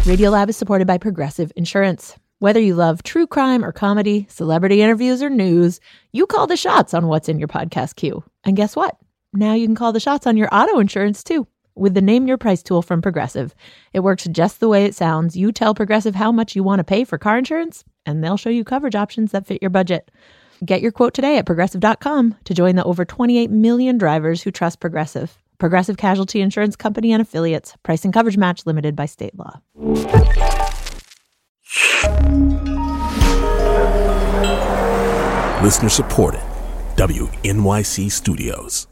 Radiolab is supported by Progressive Insurance. Whether you love true crime or comedy, celebrity interviews or news, you call the shots on what's in your podcast queue. And guess what? Now you can call the shots on your auto insurance too with the Name Your Price tool from Progressive. It works just the way it sounds. You tell Progressive how much you want to pay for car insurance, and they'll show you coverage options that fit your budget. Get your quote today at Progressive.com to join the over 28 million drivers who trust Progressive. Progressive Casualty Insurance Company and Affiliates. Price and coverage match limited by state law. Listener supported. WNYC Studios.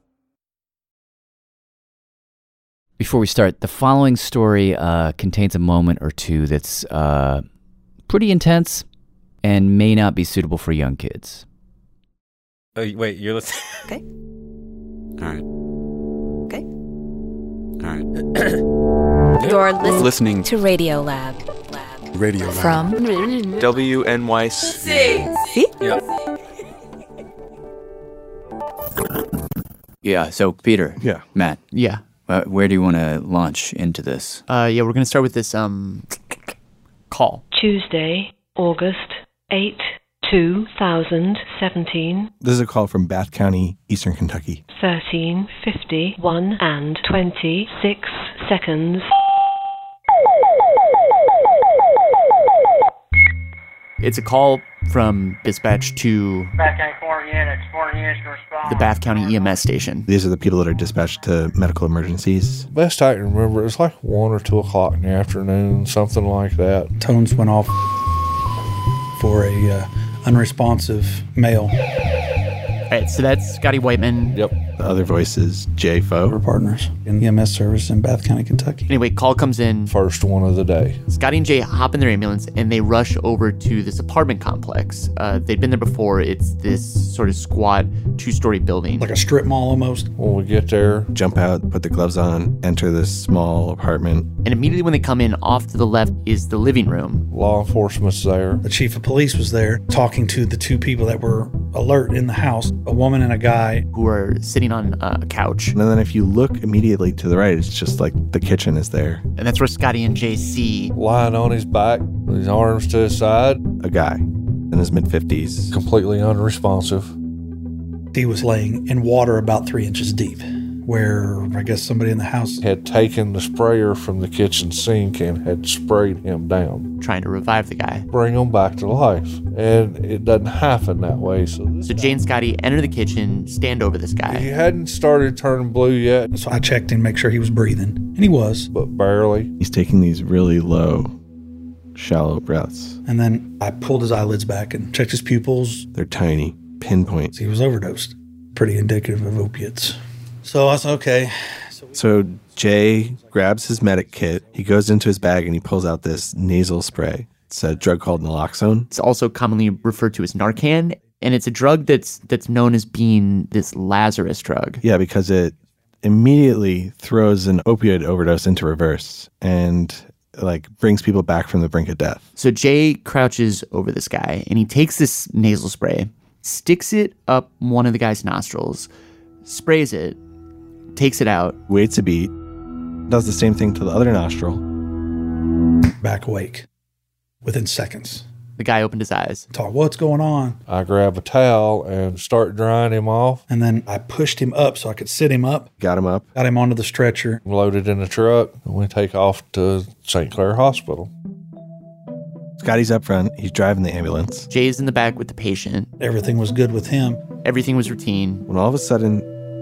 Before we start, the following story contains a moment or two that's pretty intense and may not be suitable for young kids. Oh, wait, you're listening? Okay. All right. Okay. All right. You're Listening to Radiolab. Radio Lab. From WNYC. See? Yep. Yeah, so Peter. Yeah. Matt. Yeah. Where do you want to launch into this? Yeah, we're going to start with this call. Tuesday, August 8, 2017, This is a call from Bath County, Eastern Kentucky. 13:51 and 26 seconds. It's a call from dispatch to Bath County 4 units, 4 units to respond. the Bath County EMS station. These are the people that are dispatched to medical emergencies. Best I can remember, it was like 1 or 2 o'clock in the afternoon, something like that. Tones went off for a unresponsive male. All right, so that's Scotty Whiteman. Yep. The other voice is Jay We're Foe. partners in EMS service in Bath County, Kentucky. Anyway, call comes in. First one of the day. Scotty and Jay hop in their ambulance and they rush over to this apartment complex. They'd been there before. It's this sort of squat 2-story building. Like a strip mall almost. When we get there, Jump out, put the gloves on, enter this small apartment. And immediately when they come in, off to the left is the living room. law enforcement's there. The chief of police was there talking to the 2 people that were alert in the house, a woman and a guy. Who are sitting on a couch. And then if you look immediately to the right, it's just like the kitchen is there. And that's where Scotty and Jay see Lying on his back with his arms to his side, A guy in his mid-50s. completely unresponsive. He was laying in water about 3 inches deep, where I guess somebody in the house Had taken the sprayer from the kitchen sink and had sprayed him down. trying to revive the guy. Bring him back to life. And it doesn't happen that way. So Jay and Scotty enter the kitchen, stand over this he guy. hadn't started turning blue yet, So I checked him, make sure he was breathing. And he was. but barely. He's taking these really low, shallow breaths. And then I pulled his eyelids back and checked his pupils. They're tiny, pinpoint. He was overdosed. Pretty indicative of opiates. So I said, okay. So Jay grabs his medic kit. He goes into his bag and he pulls out this nasal spray. It's a drug called naloxone. It's also commonly referred to as Narcan, and it's a drug that's known as being this Lazarus drug. Yeah, because it immediately throws an opioid overdose into reverse and like brings people back from the brink of death. So Jay crouches over this guy, and he takes this nasal spray, sticks it up one of the guy's nostrils, sprays it, takes it out. Waits a beat, does the same thing to the other nostril. Back awake within seconds. The guy opened his eyes. Talk, what's going on? I grab a towel and start drying him off. And then I pushed him up so I could sit him up. Got him up. Got him onto the stretcher. Loaded in the truck, and we take off to St. Clair Hospital. Scotty's up front. He's driving the ambulance. Jay's in the back with the patient. Everything was good with him. Everything was routine. When all of a sudden,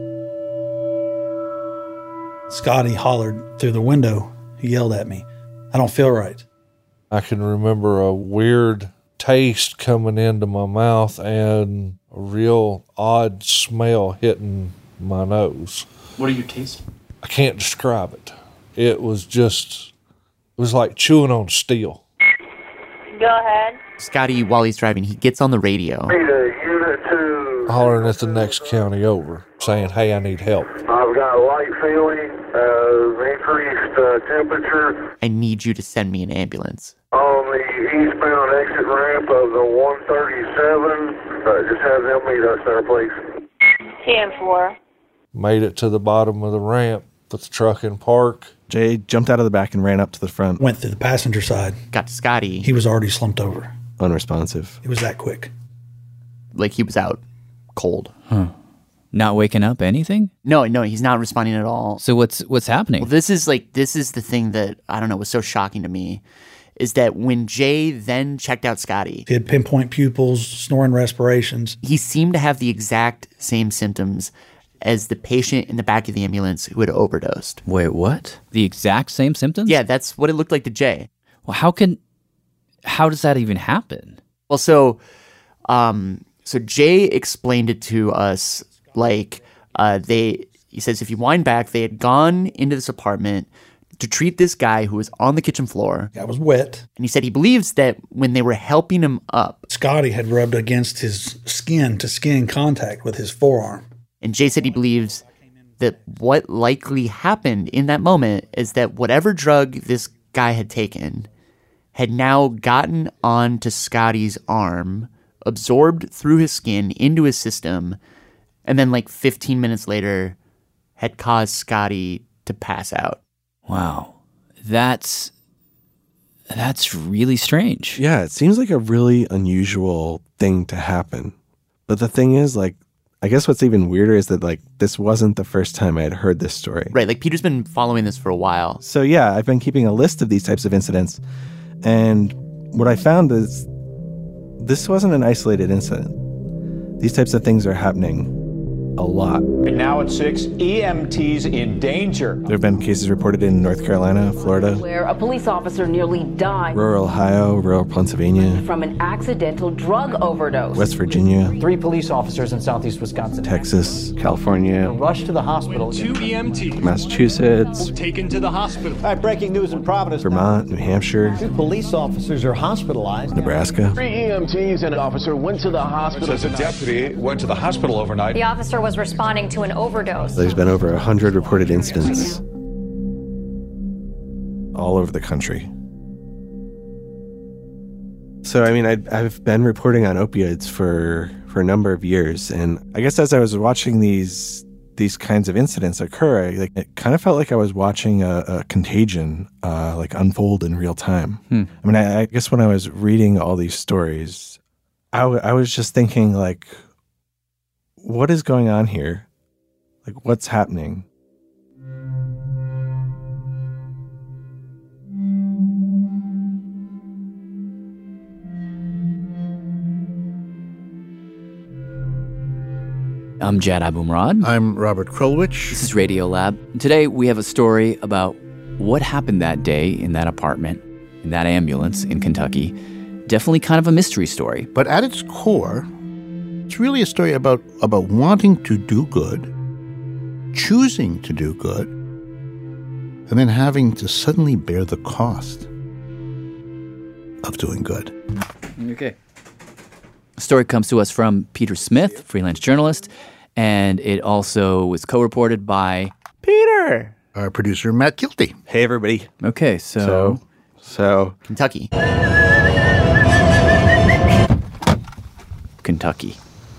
Scotty hollered through the window. He yelled at me, I don't feel right. I can remember a weird taste coming into my mouth and a real odd smell hitting my nose. What do you taste? I can't describe it. It was like chewing on steel. Go ahead. Scotty, while he's driving, he gets on the radio. Unit 2. Hollering at the next county over, saying, hey, I need help. I've got a light feeling, increased temperature I need you to send me an ambulance. on the eastbound exit ramp of the 137. Just have them meet us there, please. 10-4. Made it to the bottom of the ramp, put the truck in park. Jay jumped out of the back and ran up to the front. Went through the passenger side. Got to Scotty. He was already slumped over. Unresponsive. It was that quick. Like he was out cold. Huh. Not waking up, anything? No, he's not responding at all. So what's happening? Well, this is the thing that, I don't know, was so shocking to me, is that when Jay then checked out Scotty, he had pinpoint pupils, snoring respirations. He seemed to have the exact same symptoms as the patient in the back of the ambulance who had overdosed. Wait, what? The exact same symptoms? Yeah, that's what it looked like to Jay. Well, how does that even happen? Well, so Jay explained it to us like he says if you wind back, they had gone into this apartment to treat this guy who was on the kitchen floor. That was wet. And he said he believes that when they were helping him up, Scotty had rubbed against his skin-to-skin contact with his forearm. And Jay said he believes that what likely happened in that moment is that whatever drug this guy had taken had now gotten onto Scotty's arm, absorbed through his skin into his system, and then 15 minutes later had caused Scotty to pass out. Wow. That's really strange. Yeah, it seems like a really unusual thing to happen. But the thing is, I guess what's even weirder is that, this wasn't the first time I had heard this story. Right, Peter's been following this for a while. So, yeah, I've been keeping a list of these types of incidents. And what I found is this wasn't an isolated incident. These types of things are happening a lot. Now at 6, EMTs in danger. There have been cases reported in North Carolina, Florida, where a police officer nearly died. Rural Ohio, rural Pennsylvania, from an accidental drug overdose. West Virginia, 3 police officers in southeast Wisconsin. Texas, California, Rushed to the hospital. 2 EMTs Massachusetts, taken to the hospital. All right, breaking news in Providence. Vermont, New Hampshire, 2 police officers are hospitalized. Nebraska. 3 EMTs and an officer went to the hospital. Says a deputy went to the hospital overnight. The officer was responding to an overdose. There's been over 100 reported incidents all over the country. So, I mean, I've been reporting on opioids for a number of years. And I guess as I was watching these kinds of incidents occur, it kind of felt like I was watching a contagion unfold in real time. I mean, I guess when I was reading all these stories, I was just thinking, what is going on here? What's happening? I'm Jad Abumrad. I'm Robert Krulwich. This is Radio Lab. And today we have a story about what happened that day in that apartment, in that ambulance in Kentucky. Definitely kind of a mystery story. But at its core, it's really a story about wanting to do good, choosing to do good, and then having to suddenly bear the cost of doing good. Okay. The story comes to us from Peter Smith, freelance journalist, and it also was co-reported by Peter, our producer, Matt Kilty. Hey, everybody. Okay, so Kentucky. Kentucky.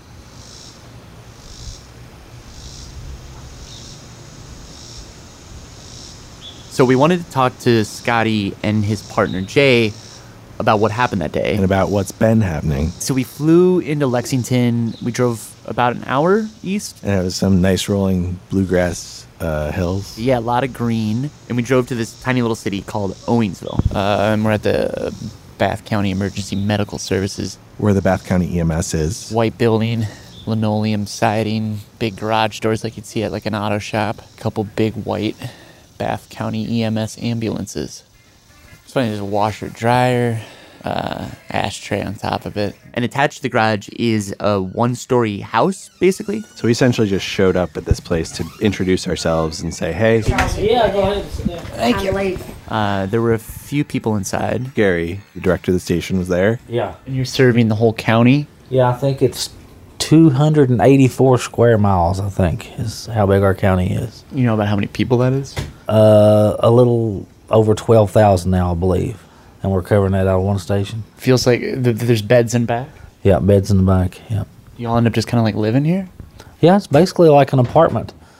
So we wanted to talk to Scotty and his partner Jay about what happened that day. And about what's been happening. So we flew into Lexington. We drove about an hour east. And it was some nice rolling bluegrass hills. Yeah, a lot of green. And we drove to this tiny little city called Owensville. And we're at the Bath County Emergency Medical Services. Where the Bath County EMS is. White building, linoleum siding, big garage doors like you'd see at an auto shop. A couple big white Bath County EMS ambulances. It's funny, there's a washer dryer, ashtray on top of it. And attached to the garage is a one-story house, basically. So we essentially just showed up at this place to introduce ourselves and say, hey. Yeah, go ahead. Thank you. There were a few people inside. Gary, the director of the station, was there. Yeah. And you're serving the whole county? Yeah, I think it's 284 square miles, I think, is how big our county is. You know about how many people that is? A little over 12,000 now, I believe. And we're covering that out of one station. Feels like there's beds in back? Yeah, beds in the back, yeah. You all end up just kind of living here? Yeah, it's basically like an apartment.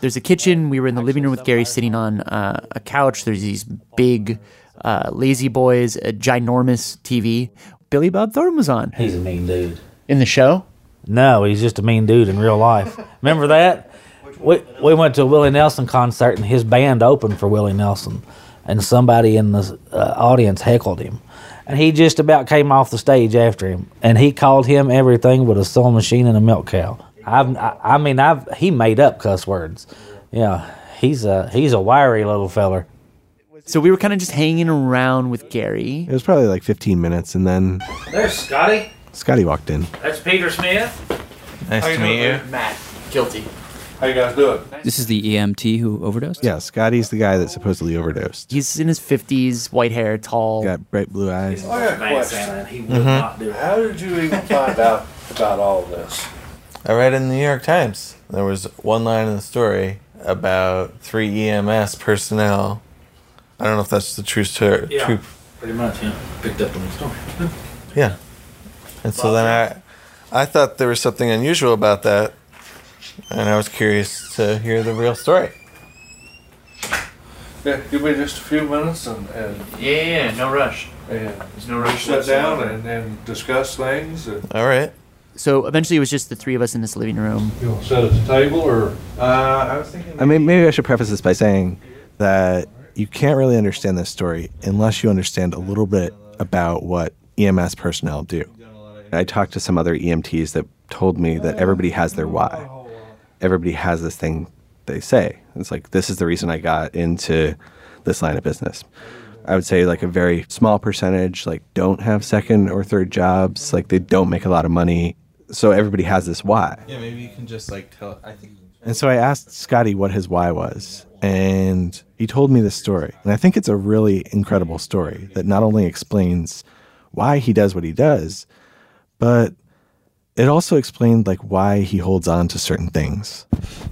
There's a kitchen. We were in the living room with Gary sitting on a couch. There's these big lazy boys, a ginormous TV. Billy Bob Thornton was on. He's a mean dude. In the show? No, he's just a mean dude in real life. Remember that? We went to a Willie Nelson concert, and his band opened for Willie Nelson, and somebody in the audience heckled him. And he just about came off the stage after him, and he called him everything but a sewing machine and a milk cow. He made up cuss words. Yeah, he's a wiry little feller. So we were kind of just hanging around with Gary. It was probably like 15 minutes, and then There's Scotty. Scotty walked in. That's Peter Smith. Nice to meet you. Matt. Guilty. How you guys doing? This is the EMT who overdosed? Yeah, Scotty's the guy that supposedly overdosed. He's in his 50s, white hair, tall. Got bright blue eyes. I got a question. He would not do it. How did you even find out about all this? I read in the New York Times. There was one line in the story about 3 EMS personnel. I don't know if that's the true story. Yeah, pretty much, yeah. Picked up on the story. Yeah. And so then I thought there was something unusual about that, and I was curious to hear the real story. Yeah, give me just a few minutes and Yeah, no rush. And There's no rush sit down whatsoever. and discuss things. And All right. So eventually it was just the three of us in this living room. you want to sit at the table or? I was thinking. I mean, maybe I should preface this by saying that you can't really understand this story unless you understand a little bit about what EMS personnel do. I talked to some other EMTs that told me that everybody has their why. Everybody has this thing they say. It's like, this is the reason I got into this line of business. I would say like a very small percentage like don't have second or third jobs, like they don't make a lot of money. So everybody has this why. Yeah, maybe you can just like tell. I think. And so I asked Scotty what his why was, and he told me this story. And I think it's a really incredible story that not only explains why he does what he does, but it also explained like why he holds on to certain things.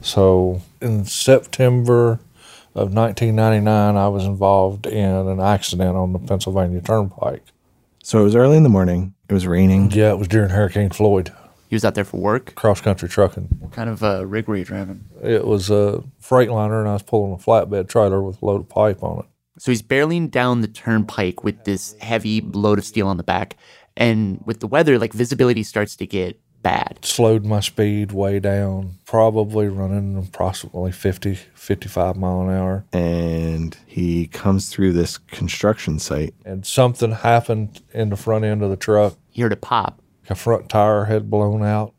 So in September of 1999, I was involved in an accident on the Pennsylvania Turnpike. So it was early in the morning. It was raining. Yeah, it was during Hurricane Floyd. He was out there for work? Cross-country trucking. What kind of rig were you driving? It was a Freightliner, and I was pulling a flatbed trailer with a load of pipe on it. So he's barreling down the turnpike with this heavy load of steel on the back. And with the weather, like visibility starts to get bad. Slowed my speed way down, probably running approximately 50, 55 mile an hour. And he comes through this construction site. And something happened in the front end of the truck. He heard it pop. A front tire had blown out,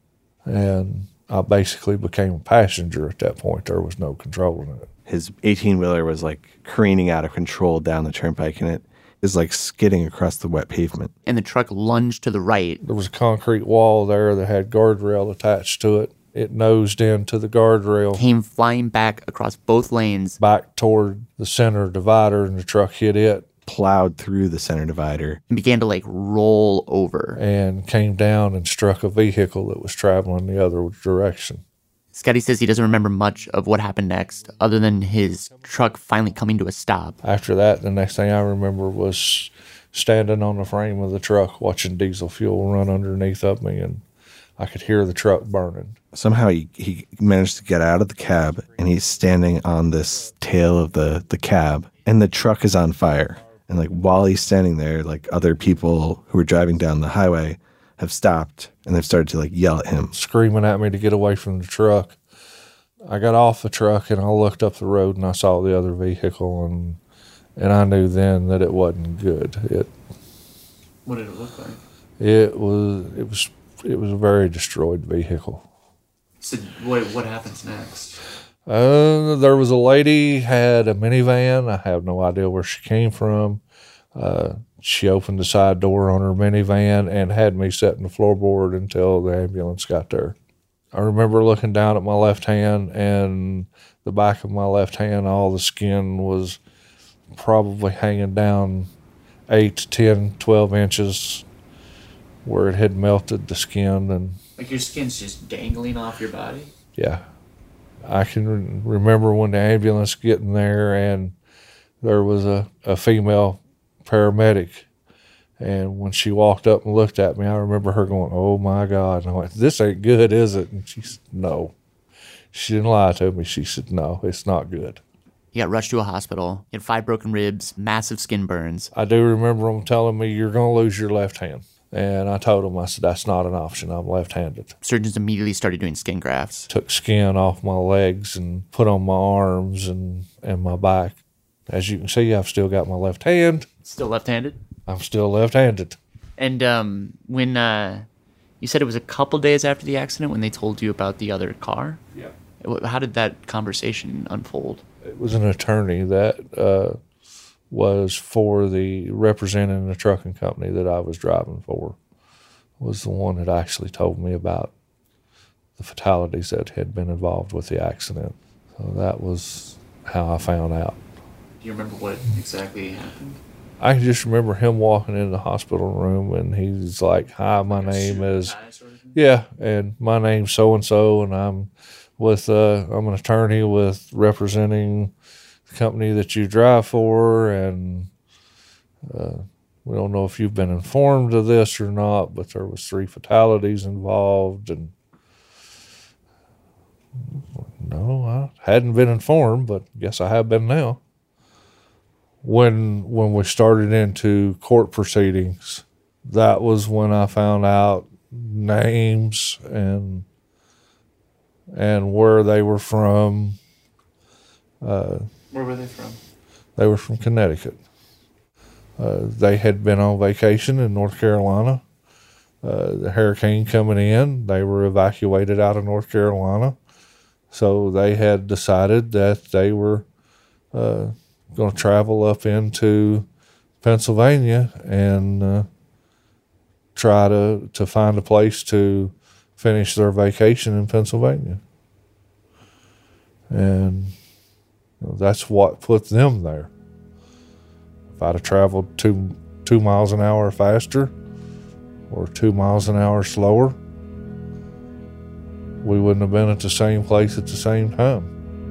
and I basically became a passenger at that point. There was no controlling it. His 18-wheeler was like careening out of control down the turnpike, and it is like skidding across the wet pavement. And the truck lunged to the right. There was a concrete wall there that had guardrail attached to it. It nosed into the guardrail. Came flying back across both lanes. Back toward the center divider, and the truck hit it. Plowed through the center divider. And began to like roll over. And came down and struck a vehicle that was traveling the other direction. Scotty says he doesn't remember much of what happened next, other than his truck finally coming to a stop. After that, the next thing I remember was standing on the frame of the truck, watching diesel fuel run underneath of me, and I could hear the truck burning. Somehow he managed to get out of the cab, and he's standing on this tail of the cab, and the truck is on fire. And like while he's standing there, like other people who were driving down the highway have stopped, and they've started to like yell at him, screaming at me to get away from the truck. I got off the truck and I looked up the road and I saw the other vehicle, and I knew then that it wasn't good. What did it look like? It was a very destroyed vehicle. So what happens next? There was a lady, had a minivan. I have no idea where she came from. She opened the side door on her minivan and had me set in the floorboard until the ambulance got there. I remember looking down at my left hand, and the back of my left hand, all the skin was probably hanging down 8 to 10, 12 inches where it had melted the skin. And like your skin's just dangling off your body? Yeah. I can remember when the ambulance getting there, and there was a female paramedic, and when she walked up and looked at me, I remember her going, "Oh my God." And I went, "This ain't good, is it?" And she said, "No." She didn't lie to me. She said, no, it's not good. He got rushed to a hospital. He had 5 broken ribs, massive skin burns. I do remember them telling me, you're going to lose your left hand. And I told them, I said, that's not an option. I'm left-handed. Surgeons immediately started doing skin grafts. Took skin off my legs and put on my arms and my back. As you can see, I've still got my left hand. Still left-handed? I'm still left-handed. And when you said it was a couple days after the accident when they told you about the other car? Yeah. How did that conversation unfold? It was an attorney that was for representing the trucking company that I was driving for, was the one that actually told me about the fatalities that had been involved with the accident. So that was how I found out. Do you remember what exactly happened? I just remember him walking in the hospital room and he's like, hi, my name is, yeah, and my name's so-and-so, and I'm an attorney with representing the company that you drive for, and we don't know if you've been informed of this or not, but there was 3 fatalities involved, and no, I hadn't been informed, but guess I have been now. When we started into court proceedings, that was when I found out names and where they were from. Where were they from? They were from Connecticut. They had been on vacation in North Carolina. The hurricane coming in, they were evacuated out of North Carolina. So they had decided that they were going to travel up into Pennsylvania and try to find a place to finish their vacation in Pennsylvania. And that's what put them there. If I'd have traveled 2 miles an hour faster or 2 miles an hour slower, we wouldn't have been at the same place at the same time.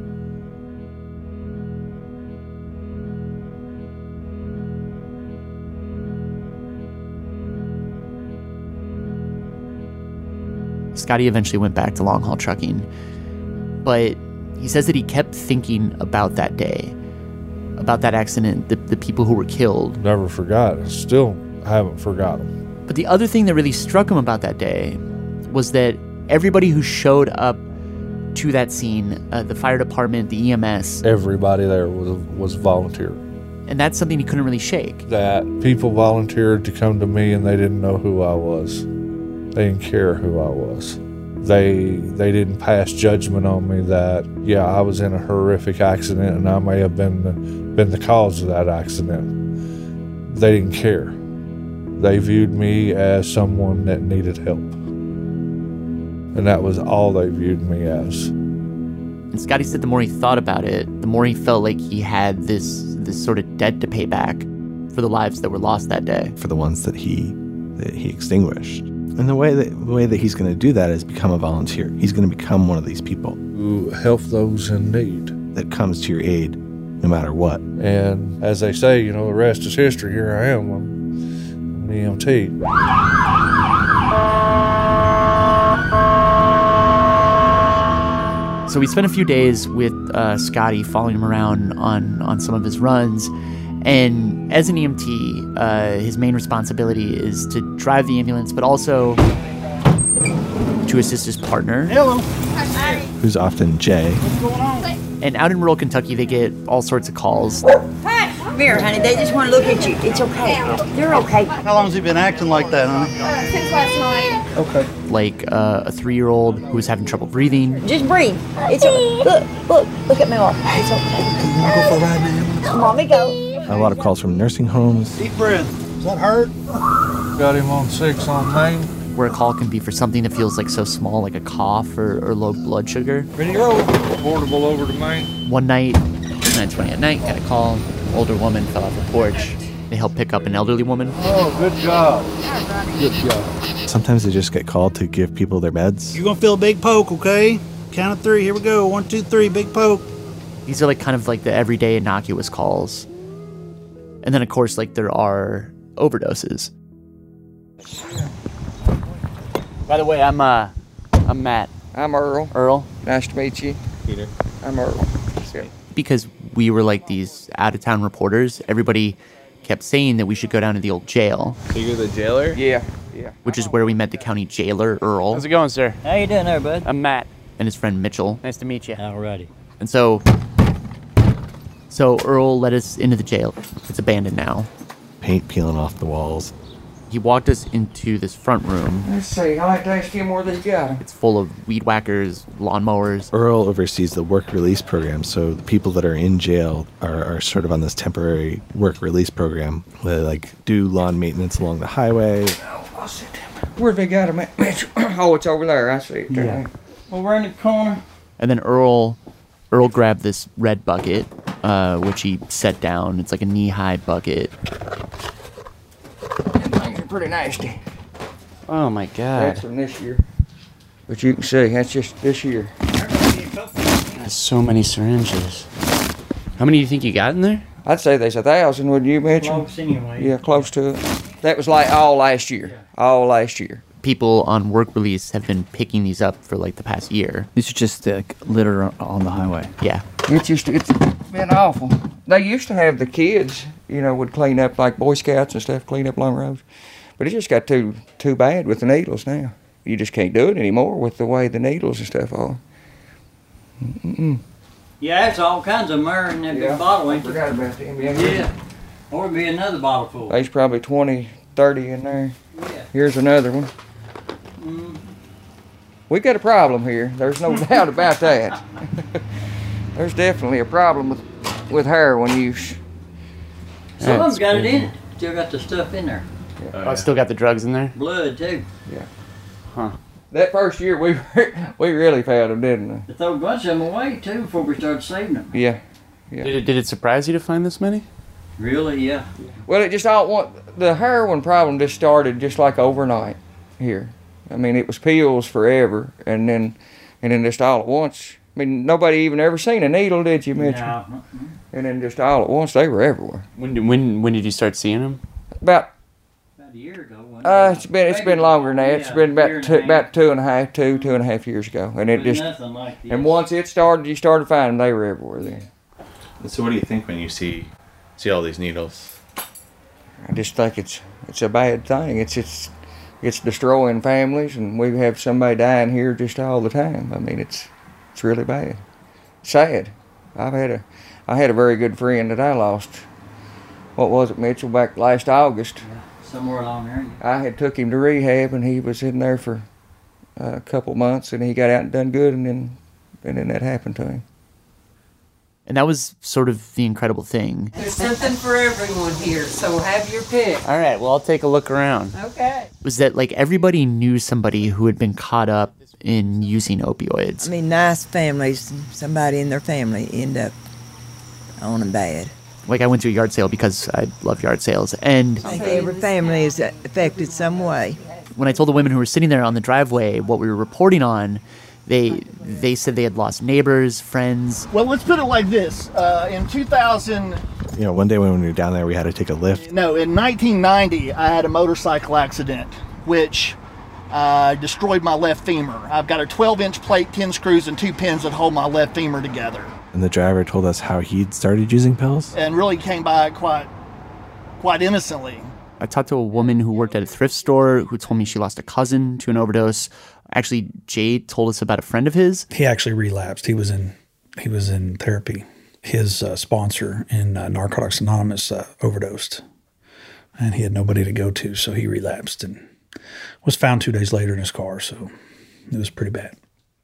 Scotty eventually went back to long-haul trucking, but he says that he kept thinking about that day, about that accident, the people who were killed. Never forgot. Still haven't forgotten. But the other thing that really struck him about that day was that everybody who showed up to that scene, the fire department, the EMS, everybody there was volunteer. And that's something he couldn't really shake. That people volunteered to come to me and they didn't know who I was. They didn't care who I was. They didn't pass judgment on me that, yeah, I was in a horrific accident and I may have been the cause of that accident. They didn't care. They viewed me as someone that needed help. And that was all they viewed me as. And Scotty said the more he thought about it, the more he felt like he had this sort of debt to pay back for the lives that were lost that day. For the ones that he extinguished. And the way that he's going to do that is become a volunteer. He's going to become one of these people who help those in need. That comes to your aid no matter what. And as they say, the rest is history. Here I am. I'm an EMT. So we spent a few days with Scotty following him around on some of his runs. And as an EMT, his main responsibility is to drive the ambulance, but also to assist his partner. Hello. Who's often Jay. What's going on? And out in rural Kentucky, they get all sorts of calls. Hey, come here, honey. They just want to look at you. It's okay. You're okay. How long has he been acting like that, honey? Since last night. Okay. Like a 3-year-old who was having trouble breathing. Just breathe. It's okay. Look at my arm. It's okay. You want to go for a ride now? Mommy, go. A lot of calls from nursing homes. Deep breath. Does that hurt? Got him on 6 on Main. Where a call can be for something that feels like so small, like a cough or low blood sugar. Ready to roll. Portable over to Main. One night, 9:20 at night, got a call. An older woman fell off a porch. They helped pick up an elderly woman. Oh, good job. Good job. Sometimes they just get called to give people their beds. You're going to feel a big poke, okay? Count of 3. Here we go. 1, 2, 3. Big poke. These are kind of the everyday innocuous calls. And then, of course, there are overdoses. By the way, I'm Matt. I'm Earl. Earl. Nice to meet you. Peter. I'm Earl. Yeah. Because we were like these out-of-town reporters, everybody kept saying that we should go down to the old jail. So you're the jailer? Yeah. Which is where we met the county jailer, Earl. How's it going, sir? How you doing there, bud? I'm Matt. And his friend Mitchell. Nice to meet you. Alrighty. And so Earl led us into the jail. It's abandoned now. Paint peeling off the walls. He walked us into this front room. Let's see. I like to ask him where they got. It's full of weed whackers, lawnmowers. Earl oversees the work release program, so the people that are in jail are sort of on this temporary work release program. They like do lawn maintenance along the highway. I'll sit down. Where they got him at, Mitchell? Oh, it's over there. I see it. Yeah. Over in the corner. And then Earl grabbed this red bucket, which he set down. It's like a knee-high bucket. Things are pretty nasty. Oh my God. That's from this year. But you can see, that's just this year. There's so many syringes. How many do you think you got in there? I'd say there's 1,000, wouldn't you, Mitchell? Close anyway. Yeah, close to it. That was like all last year. All last year. People on work release have been picking these up for like the past year. These are just litter on the highway. Yeah. It's been awful. They used to have the kids, would clean up like Boy Scouts and stuff, clean up along roads. But it just got too bad with the needles now. You just can't do it anymore with the way the needles and stuff are. Mm-mm. Yeah, it's all kinds of myrrh in that big bottle, ain't there? I forgot about them. Yeah. Or it'd be another bottle full. There's probably 20, 30 in there. Yeah. Here's another one. We got a problem here. There's no doubt about that. There's definitely a problem with heroin use. Some of them's got it in it. Still got the stuff in there. Oh, still got the drugs in there? Blood, too. Yeah. Huh. That first year, we really found them, didn't we? They threw a bunch of them away, too, before we started saving them. Yeah. Did it surprise you to find this many? Really, yeah. Well, the heroin problem just started just like overnight here. I mean, it was pills forever, and then just all at once. I mean, nobody even ever seen a needle, did you, Mitchell? No. And then just all at once, they were everywhere. When did you start seeing them? About a year ago. It's been longer than that. It's been about 2.5 years ago, and it just like and once it started, you started finding them. They were everywhere then. So what do you think when you see all these needles? I just think it's a bad thing. It's destroying families, and we have somebody dying here just all the time. I mean, it's really bad. Sad. I had a very good friend that I lost. What was it, Mitchell? Back last August. Yeah, somewhere along there. I had took him to rehab, and he was in there for a couple months, and he got out and done good, and then that happened to him. And that was sort of the incredible thing. There's something for everyone here, so have your pick. All right, well, I'll take a look around. Okay. Was that like everybody knew somebody who had been caught up in using opioids. I mean, nice families, somebody in their family end up on them bad. Like I went to a yard sale because I love yard sales, and I think every family is affected some way. When I told the women who were sitting there on the driveway what we were reporting on, they said they had lost neighbors, friends. Well, let's put it like this. In 2000... one day when we were down there, we had to take a lift. No, in 1990, I had a motorcycle accident, which destroyed my left femur. I've got a 12-inch plate, 10 screws, and 2 pins that hold my left femur together. And the driver told us how he'd started using pills. And really came by quite innocently. I talked to a woman who worked at a thrift store who told me she lost a cousin to an overdose. Actually, Jay told us about a friend of his. He actually relapsed. He was in therapy. His sponsor in Narcotics Anonymous overdosed, and he had nobody to go to, so he relapsed and was found 2 days later in his car. So it was pretty bad.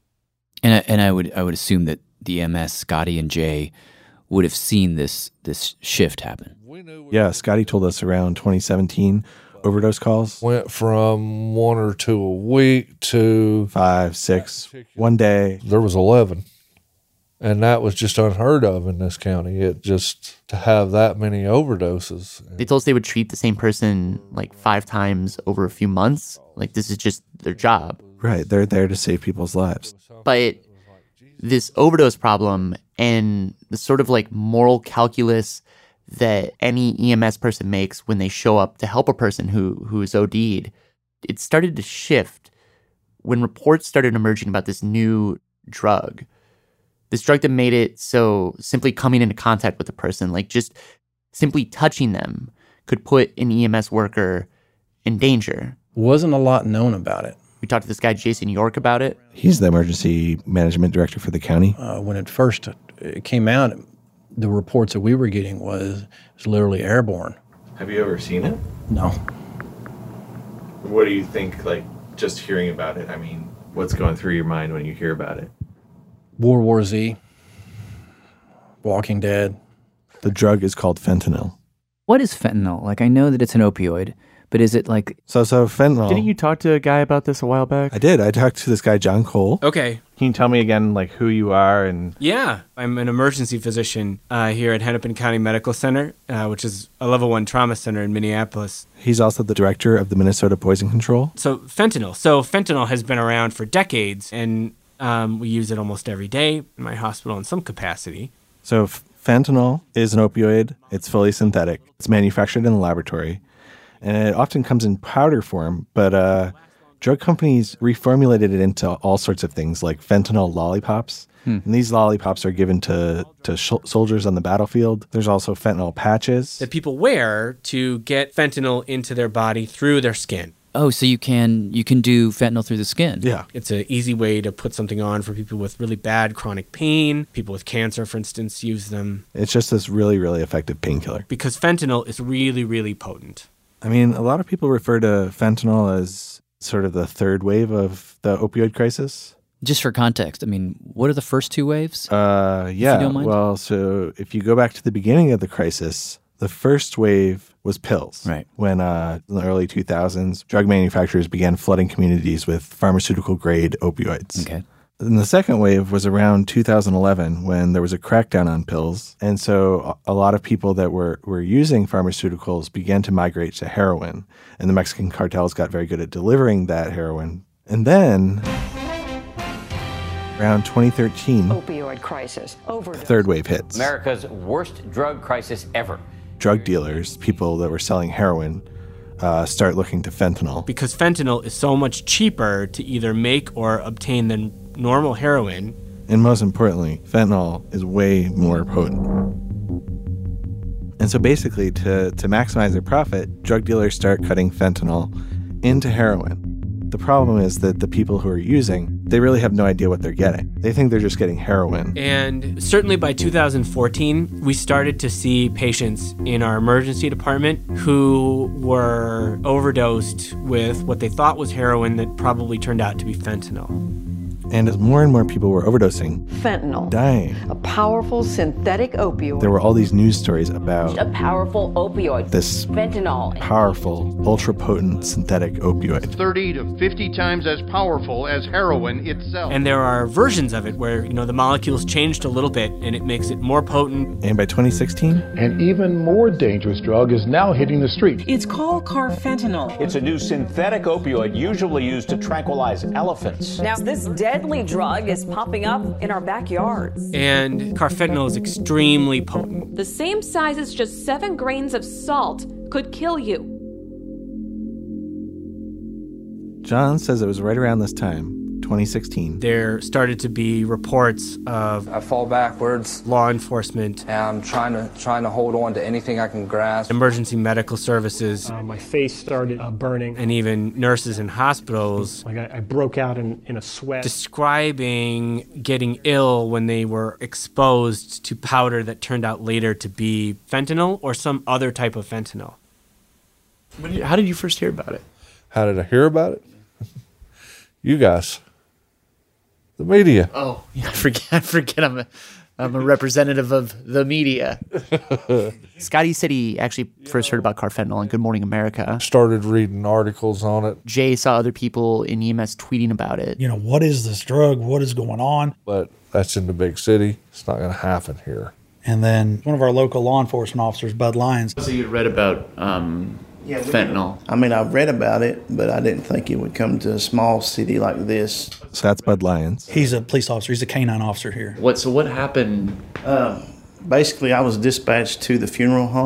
And I would assume that the EMS, Scotty and Jay, would have seen this shift happen. Yeah, Scotty told us around 2017, overdose calls went from 1 or 2 a week to 5, 6, one day. There was 11. And that was just unheard of in this county. It just to have that many overdoses. They told us they would treat the same person like 5 times over a few months. Like this is just their job. Right. They're there to save people's lives. But this overdose problem and the sort of like moral calculus that any EMS person makes when they show up to help a person who is OD'd, it started to shift when reports started emerging about this new drug that made it so simply coming into contact with a person, like just simply touching them, could put an EMS worker in danger. Wasn't a lot known about it. We talked to this guy, Jason York, about it. He's the emergency management director for the county. When it first came out, the reports that we were getting was literally airborne. Have you ever seen it? No. What do you think, like, just hearing about it? I mean, what's going through your mind when you hear about it? World War Z, Walking Dead. The drug is called fentanyl. What is fentanyl? Like, I know that it's an opioid, but is it like... So fentanyl... Didn't you talk to a guy about this a while back? I did. I talked to this guy, John Cole. Okay. Can you tell me again, like, who you are and... Yeah. I'm an emergency physician here at Hennepin County Medical Center, which is a level 1 trauma center in Minneapolis. He's also the director of the Minnesota Poison Control. So fentanyl has been around for decades, and we use it almost every day in my hospital in some capacity. So fentanyl is an opioid. It's fully synthetic. It's manufactured in the laboratory. And it often comes in powder form, but drug companies reformulated it into all sorts of things, like fentanyl lollipops. And these lollipops are given to soldiers on the battlefield. There's also fentanyl patches that people wear to get fentanyl into their body through their skin. Oh, so you can do fentanyl through the skin? Yeah. It's an easy way to put something on for people with really bad chronic pain. People with cancer, for instance, use them. It's just this really, really effective painkiller. Because fentanyl is really, really potent. I mean, a lot of people refer to fentanyl as sort of the third wave of the opioid crisis. Just for context, I mean, what are the first two waves? Yeah. If you don't mind? Well, so if you go back to the beginning of the crisis, the first wave was pills. Right. When in the early 2000s, drug manufacturers began flooding communities with pharmaceutical-grade opioids. Okay. And the second wave was around 2011 when there was a crackdown on pills. And so a lot of people that were using pharmaceuticals began to migrate to heroin. And the Mexican cartels got very good at delivering that heroin. And then around 2013, opioid crisis, the third wave hits. America's worst drug crisis ever. Drug dealers, people that were selling heroin, start looking to fentanyl. Because fentanyl is so much cheaper to either make or obtain than normal heroin. And most importantly, fentanyl is way more potent. And so basically, to maximize their profit, drug dealers start cutting fentanyl into heroin. The problem is that the people who are using, they really have no idea what they're getting. They think they're just getting heroin. And certainly by 2014, we started to see patients in our emergency department who were overdosed with what they thought was heroin that probably turned out to be fentanyl. And as more and more people were overdosing, fentanyl, dying, a powerful synthetic opioid. There were all these news stories about a powerful opioid, this fentanyl, powerful, ultra-potent synthetic opioid. 30 to 50 times as powerful as heroin itself. And there are versions of it where, the molecules changed a little bit and it makes it more potent. And by 2016, an even more dangerous drug is now hitting the street. It's called carfentanil. It's a new synthetic opioid usually used to tranquilize elephants. Now, this deadly drug is popping up in our backyards. And carfentanil is extremely potent. The same size as just 7 grains of salt could kill you. John says it was right around this time, 2016. There started to be reports of I fall backwards. Law enforcement. And I'm trying to hold on to anything I can grasp. Emergency medical services. My face started burning. And even nurses in hospitals. Like I broke out in a sweat. Describing getting ill when they were exposed to powder that turned out later to be fentanyl or some other type of fentanyl. How did you first hear about it? How did I hear about it? You guys. The media. Oh, yeah, I forget I'm a representative of the media. Scotty said he actually first heard about carfentanil on Good Morning America. Started reading articles on it. Jay saw other people in EMS tweeting about it. What is this drug? What is going on? But that's in the big city. It's not going to happen here. And then one of our local law enforcement officers, Bud Lyons. So you read about fentanyl. I mean, I've read about it, but I didn't think it would come to a small city like this. So that's Bud Lyons. He's a police officer. He's a canine officer here. So what happened? Basically, I was dispatched to the funeral home.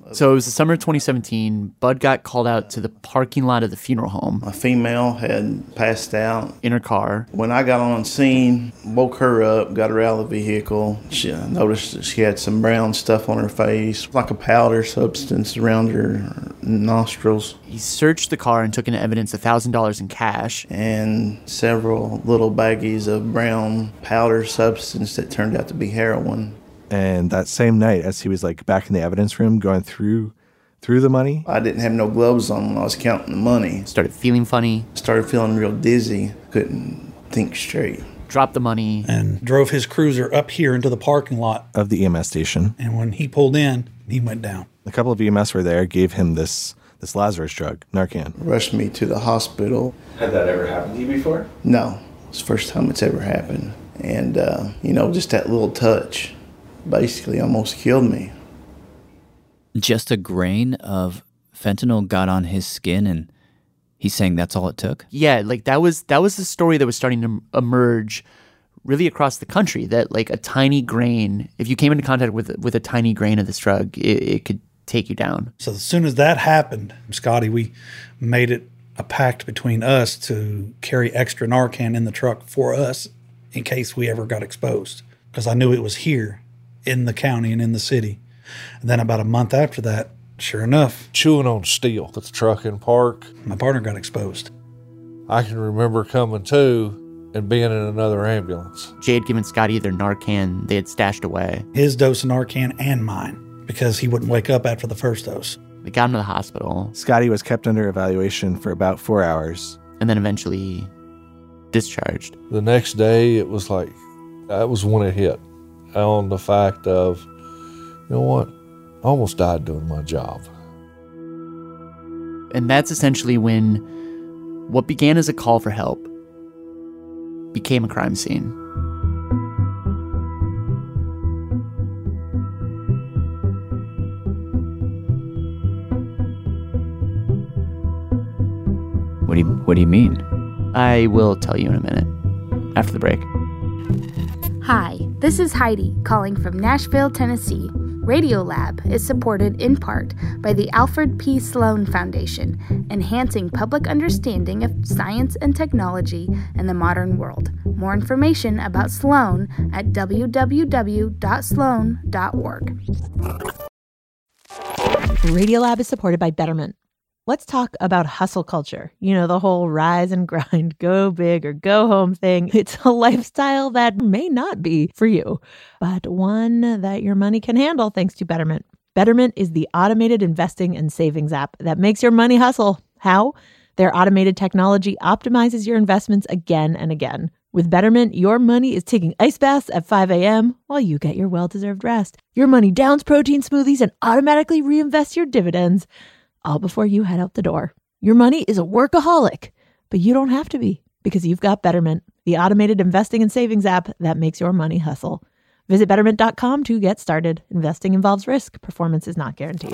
So it was the summer of 2017. Bud got called out to the parking lot of the funeral home. A female had passed out in her car. When I got on scene, woke her up, got her out of the vehicle. She noticed that she had some brown stuff on her face, like a powder substance around her nostrils. He searched the car and took into evidence $1,000 in cash. And several little baggies of brown powder substance that turned out to be heroin. And that same night, as he was like back in the evidence room going through the money, I didn't have no gloves on when I was counting the money. Started feeling funny. Started feeling real dizzy. Couldn't think straight. Dropped the money. And drove his cruiser up here into the parking lot of the EMS station. And when he pulled in, he went down. A couple of EMS were there, gave him this Lazarus drug, Narcan. Rushed me to the hospital. Had that ever happened to you before? No. It's the first time it's ever happened. And, just that little touch basically almost killed me. Just a grain of fentanyl got on his skin, and he's saying that's all it took? Yeah, like that was the story that was starting to emerge really across the country, that like a tiny grain, if you came into contact with a tiny grain of this drug, it could take you down. So as soon as that happened, Scotty, we made it a pact between us to carry extra Narcan in the truck for us in case we ever got exposed, because I knew it was here in the county and in the city. And then about a month after that, sure enough, chewing on steel at the truck in park, my partner got exposed. I can remember coming to and being in another ambulance. Jay had given Scotty their Narcan they had stashed away. His dose of Narcan and mine, because he wouldn't wake up after the first dose. They got him to the hospital. Scotty was kept under evaluation for about 4 hours. And then eventually discharged. The next day, it was like, that was when it hit. On the fact of, you know what, I almost died doing my job. And that's essentially when what began as a call for help became a crime scene. What do you mean? I will tell you in a minute, after the break. Hi, this is Heidi calling from Nashville, Tennessee. Radiolab is supported in part by the Alfred P. Sloan Foundation, enhancing public understanding of science and technology in the modern world. More information about Sloan at www.sloan.org. Radiolab is supported by Betterment. Let's talk about hustle culture. You know, the whole rise and grind, go big or go home thing. It's a lifestyle that may not be for you, but one that your money can handle thanks to Betterment. Betterment is the automated investing and savings app that makes your money hustle. How? Their automated technology optimizes your investments again and again. With Betterment, your money is taking ice baths at 5 a.m. while you get your well-deserved rest. Your money downs protein smoothies and automatically reinvests your dividends, all before you head out the door. Your money is a workaholic, but you don't have to be, because you've got Betterment, the automated investing and savings app that makes your money hustle. Visit Betterment.com to get started. Investing involves risk. Performance is not guaranteed.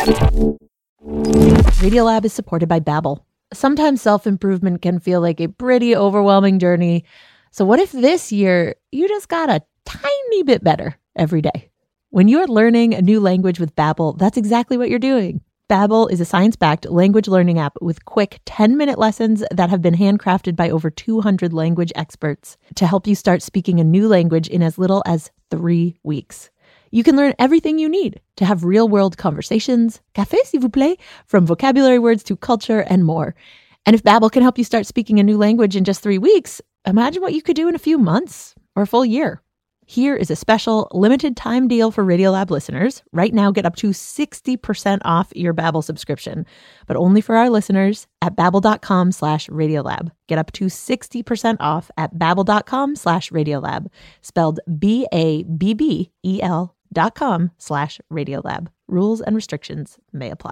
Radiolab is supported by Babbel. Sometimes self-improvement can feel like a pretty overwhelming journey. So what if this year you just got a tiny bit better every day? When you're learning a new language with Babbel, that's exactly what you're doing. Babbel is a science-backed language learning app with quick 10-minute lessons that have been handcrafted by over 200 language experts to help you start speaking a new language in as little as 3 weeks. You can learn everything you need to have real-world conversations, café s'il vous plaît, from vocabulary words to culture and more. And if Babbel can help you start speaking a new language in just 3 weeks, imagine what you could do in a few months or a full year. Here is a special limited time deal for Radiolab listeners. Right now, get up to 60% off your Babbel subscription, but only for our listeners at babbel.com/Radiolab. Get up to 60% off at babbel.com/Radiolab, spelled BABBEL.com/Radiolab. Rules and restrictions may apply.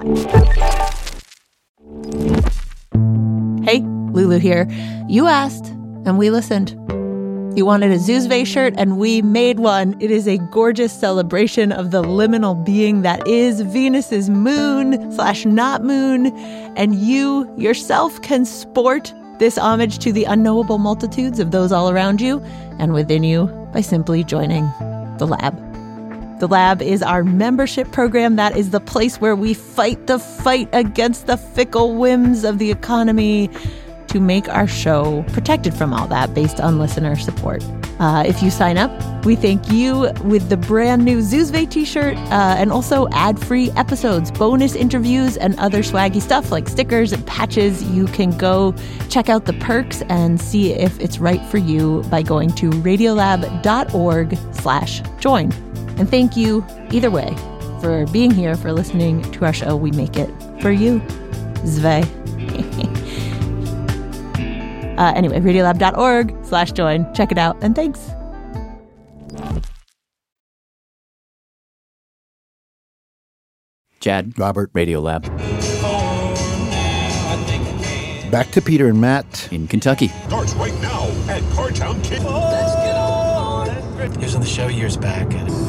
Hey, Lulu here. You asked, and we listened. You wanted a Zuzve shirt, and we made one. It is a gorgeous celebration of the liminal being that is Venus's moon/not moon, and you yourself can sport this homage to the unknowable multitudes of those all around you and within you by simply joining the lab. The Lab is our membership program. That is the place where we fight the fight against the fickle whims of the economy to make our show protected from all that based on listener support. If you sign up, we thank you with the brand new Zuzve t-shirt and also ad-free episodes, bonus interviews, and other swaggy stuff like stickers and patches. You can go check out the perks and see if it's right for you by going to radiolab.org/join. And thank you, either way, for being here, for listening to our show. We make it for you. Zve. Anyway, radiolab.org/join. Check it out, and thanks. Chad, Robert, Radiolab. Back to Peter and Matt in Kentucky. Starts right now at Cartown Kid. Let's get on. He was on the show years back.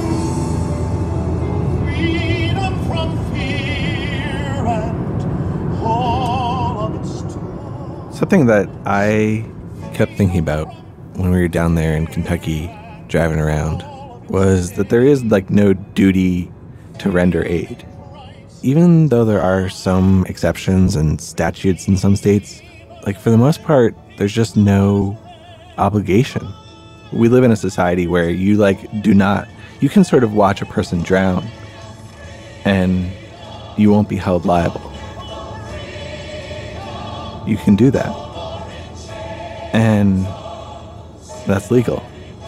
Freedom from fear and all of its Something that I kept thinking about when we were down there in Kentucky driving around was that there is like no duty to render aid. Even though there are some exceptions and statutes in some states, like for the most part, there's just no obligation. We live in a society where you you can sort of watch a person drown and you won't be held liable. You can do that. And that's legal.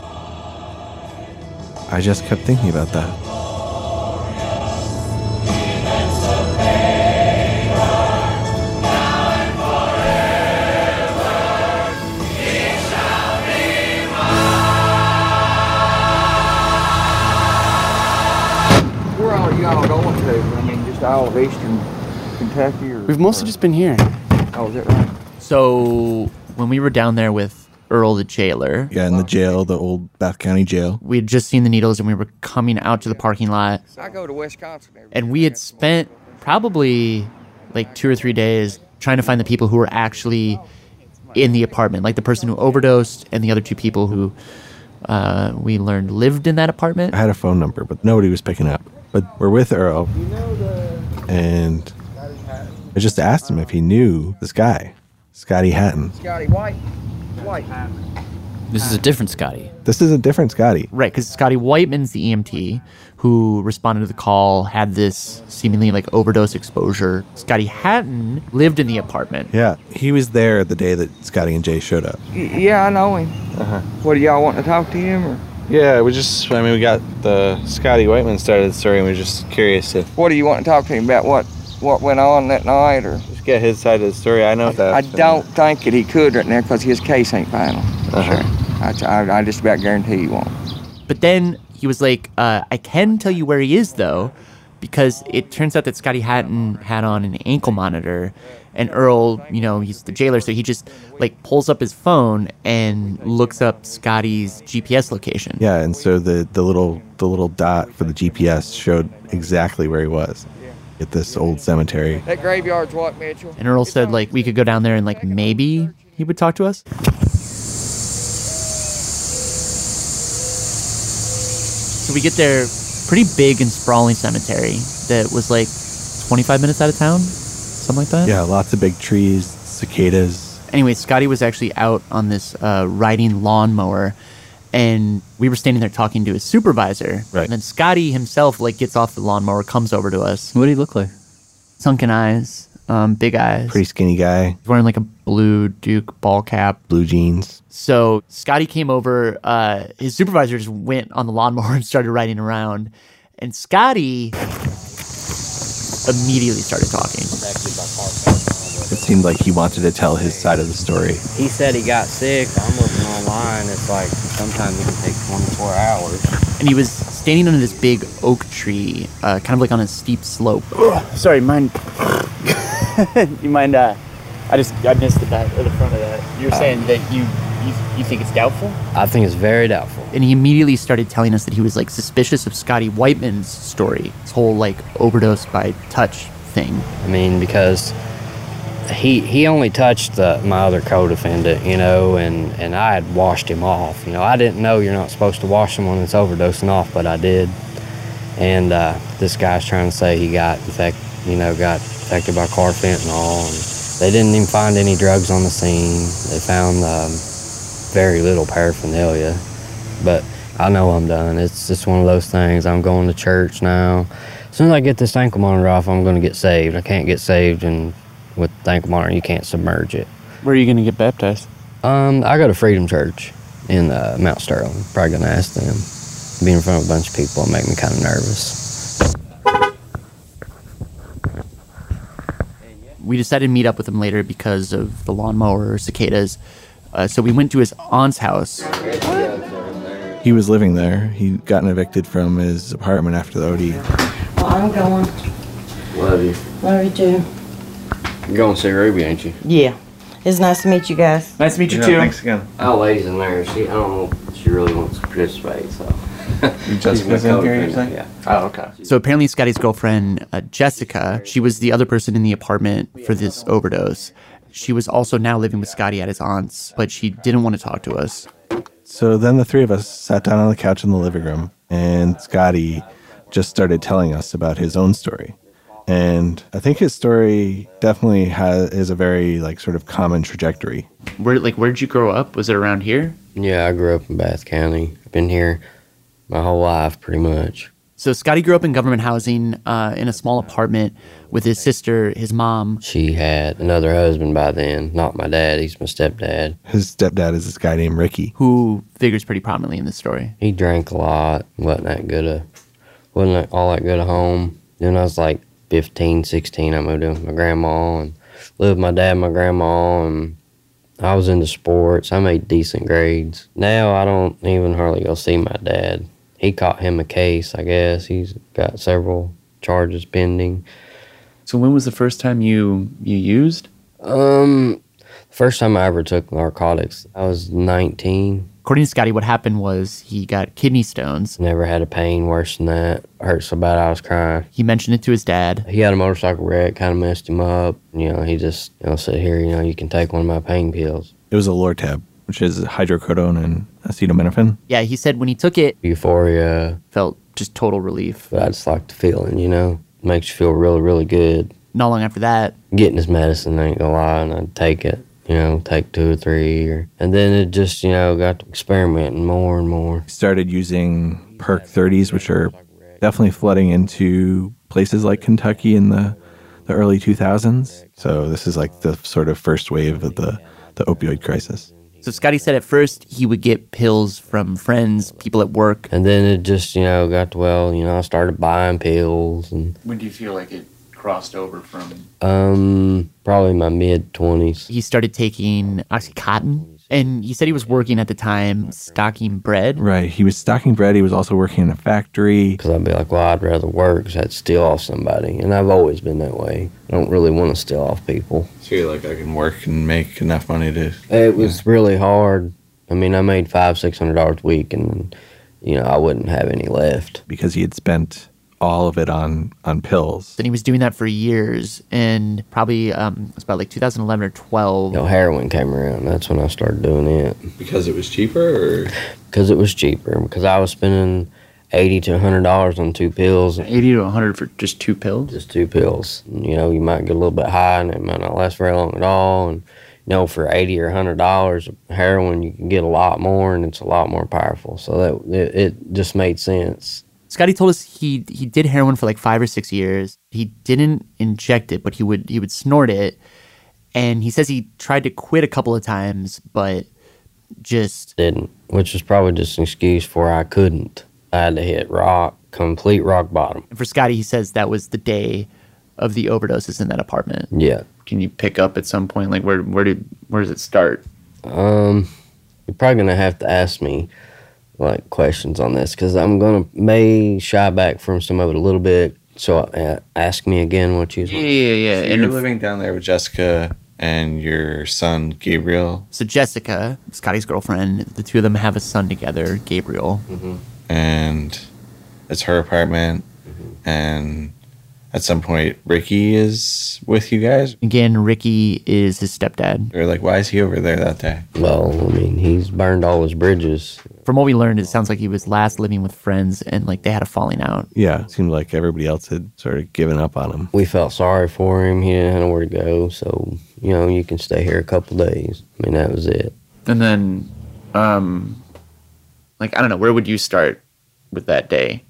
I just kept thinking about that. Where all y'all going to? I mean, just all of Eastern Kentucky? We've mostly just been here. Oh, is that right? So when we were down there with Earl the jailer. Yeah, in the jail, the old Bath County jail. We had just seen the needles and we were coming out to the parking lot. I go to Wisconsin. And we had spent probably like 2 or 3 days trying to find the people who were actually in the apartment. Like the person who overdosed and the other 2 people who we learned lived in that apartment. I had a phone number, but nobody was picking up. But we're with Earl. And I just asked him if he knew this guy, Scotty Hatton. Scotty White. This is a different Scotty. This is a different Scotty. Right, because Scotty Whiteman's the EMT who responded to the call, had this seemingly like overdose exposure. Scotty Hatton lived in the apartment. Yeah, he was there the day that Scotty and Jay showed up. Yeah, I know him. Uh-huh. What, do y'all want to talk to him? Or? Yeah, we got the Scotty Whiteman started the story and we were just curious if... What do you want to talk to him about? What went on that night? Or just get his side of the story. I know that. I don't think that he could right now because his case ain't final. Uh-huh. Sure. I just about guarantee he won't. But then he was like, I can tell you where he is, though, because it turns out that Scotty Hatton had on an ankle monitor, and Earl, he's the jailer, so he just, like, pulls up his phone and looks up Scotty's GPS location. Yeah, and so the little dot for the GPS showed exactly where he was at this old cemetery. That graveyard's what, Mitchell? And Earl said, like, we could go down there and, like, maybe he would talk to us. So we get there, pretty big and sprawling cemetery that was like 25 minutes out of town, something like that. Yeah, lots of big trees, cicadas. Anyway, Scotty was actually out on this riding lawnmower, and we were standing there talking to his supervisor. Right. And then Scotty himself like gets off the lawnmower, comes over to us. What did he look like? Sunken eyes, big eyes. Pretty skinny guy. He's wearing like a blue Duke ball cap. Blue jeans. So Scotty came over, his supervisor just went on the lawnmower and started riding around. And Scotty immediately started talking. It seemed like he wanted to tell his side of the story. He said he got sick. I'm looking online. It's like sometimes it can take 24 hours. And he was standing under this big oak tree, kind of like on a steep slope. Sorry, mind? You mind? I missed the back or the front of that. You're saying that you think it's doubtful? I think it's very doubtful. And he immediately started telling us that he was like suspicious of Scotty Whiteman's story, his whole like overdose by touch thing. I mean, because he only touched my other co-defendant, and I had washed him off. I didn't know you're not supposed to wash someone that's overdosing off, but I did. And this guy's trying to say he got infected by carfentanil. And they didn't even find any drugs on the scene. They found very little paraphernalia. But I know I'm done. It's just one of those things. I'm going to church now. As soon as I get this ankle monitor off, I'm going to get saved. I can't get saved, and with the ankle monitor, you can't submerge it. Where are you going to get baptized? I go to Freedom Church in Mount Sterling. Probably going to ask them. Being in front of a bunch of people will make me kind of nervous. We decided to meet up with him later because of the lawnmower or cicadas. So we went to his aunt's house. He was living there. He'd gotten evicted from his apartment after the OD. Well, I'm going. Love you. Love you too. You're going to see Ruby, ain't you? Yeah. It's nice to meet you guys. Nice to meet you too. Thanks again. Our lady's in there. I don't know if she really wants to participate, so. Jessica's in here, you're saying? Yeah. Oh, okay. So apparently Scotty's girlfriend, Jessica, she was the other person in the apartment for this overdose. She was also now living with Scotty at his aunt's, but she didn't want to talk to us. So then the three of us sat down on the couch in the living room, and Scotty just started telling us about his own story. And I think his story definitely is a very sort of common trajectory. Where did you grow up? Was it around here? Yeah, I grew up in Bath County. I've been here my whole life, pretty much. So Scotty grew up in government housing in a small apartment with his sister, his mom. She had another husband by then, not my dad. He's my stepdad. His stepdad is this guy named Ricky, who figures pretty prominently in this story. He drank a lot, wasn't all that good at home. Then I was like 15, 16, I moved in with my grandma and lived with my dad and my grandma, and I was into sports. I made decent grades. Now I don't even hardly go see my dad. He caught him a case, I guess. He's got several charges pending. So when was the first time you used? The first time I ever took narcotics, I was 19. According to Scotty, what happened was he got kidney stones. Never had a pain worse than that. It hurt so bad I was crying. He mentioned it to his dad. He had a motorcycle wreck, kind of messed him up. He just said, here, you can take one of my pain pills. It was a Lortab, which is hydrocodone and acetaminophen. Yeah, he said when he took it, euphoria. Felt just total relief. But I just like the feeling, It makes you feel really, really good. Not long after that, getting his medicine, I ain't gonna lie, and I'd take it. Take 2 or 3. And then it just, got to experimenting more and more. Started using Perk 30s, which are definitely flooding into places like Kentucky in the early 2000s. So this is like the sort of first wave of the opioid crisis. So Scotty said at first he would get pills from friends, people at work. And then it just, got to, I started buying pills. And when do you feel like it crossed over from? Probably my mid-20s. He started taking Oxycontin, and he said he was working at the time stocking bread. Right, he was stocking bread. He was also working in a factory. Because I'd be like, well, I'd rather work because I'd steal off somebody. And I've always been that way. I don't really want to steal off people. So you're like, I can work and make enough money to... It was really hard. I mean, I made $500-600 a week, and, I wouldn't have any left. Because he had spent all of it on pills. Then he was doing that for years, and probably it was about like 2011 or 12. Heroin came around. That's when I started doing it. Because it was cheaper, or? Because it was cheaper. Because I was spending $80 to $100 on 2 pills. 80 to 100 for just 2 pills? Just 2 pills. You might get a little bit high, and it might not last very long at all. And for $80 or $100 of heroin, you can get a lot more, and it's a lot more powerful. So that it just made sense. Scotty told us he did heroin for like 5 or 6 years. He didn't inject it, but he would snort it. And he says he tried to quit a couple of times, but just didn't, which was probably just an excuse for I couldn't. I had to hit complete rock bottom. And for Scotty, he says that was the day of the overdoses in that apartment. Yeah. Can you pick up at some point? Like where does it start? You're probably gonna have to ask me questions on this, because I'm may shy back from some of it a little bit. So ask me again what you. Yeah. So you're living down there with Jessica and your son Gabriel. So Jessica, Scotty's girlfriend, the two of them have a son together, Gabriel. Mm-hmm. And it's her apartment. Mm-hmm. And at some point, Ricky is with you guys. Again, Ricky is his stepdad. You're like, why is he over there that day? Well, I mean, he's burned all his bridges. From what we learned, it sounds like he was last living with friends and like they had a falling out. Yeah, it seemed like everybody else had sort of given up on him. We felt sorry for him. He didn't have nowhere to go. So, you know, you can stay here a couple days. I mean, that was it. And then, like, I don't know, where would you start with that day?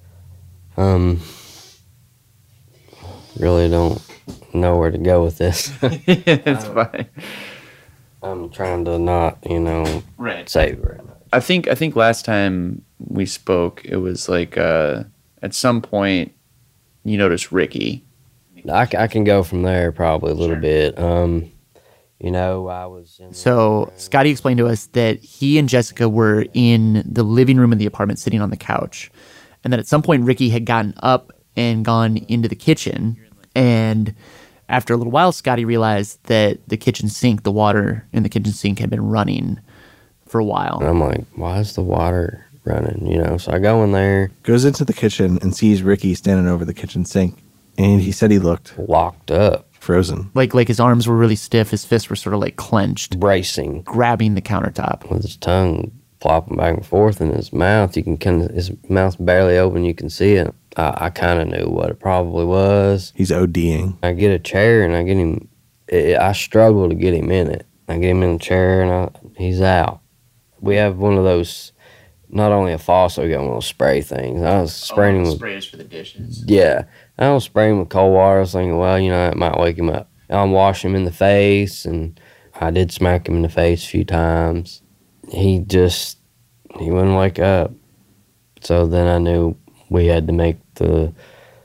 Really don't know where to go with this. It's fine. I'm trying to not, you know, say right now. I think last time we spoke, it was like at some point you noticed Ricky. I can go from there probably a little bit. You know, I was in So Scotty explained to us that he and Jessica were in the living room of the apartment sitting on the couch, and that at some point Ricky had gotten up and gone into the kitchen, and after a little while Scotty realized that the kitchen sink, the water in the kitchen sink had been running for a while. And I'm like, why is the water running? You know, so I go in there. Goes into the kitchen and sees Ricky standing over the kitchen sink. And he said he looked locked up. Frozen. Like his arms were really stiff. His fists were sort of like clenched. Bracing. Grabbing the countertop. With his tongue flopping back and forth in his mouth. You can kind of, his mouth's barely open. You can see it. I kind of knew what it probably was. He's ODing. I get a chair and I get him. I struggle to get him in it. I get him in the chair and he's out. We have one of those, not only a faucet, we got one of those spray things. I was spraying him with sprays for the dishes. Yeah. I was spraying him with cold water. I was thinking, well, you know, it might wake him up. I'm washing him in the face, and I did smack him in the face a few times. He wouldn't wake up. So then I knew we had to make the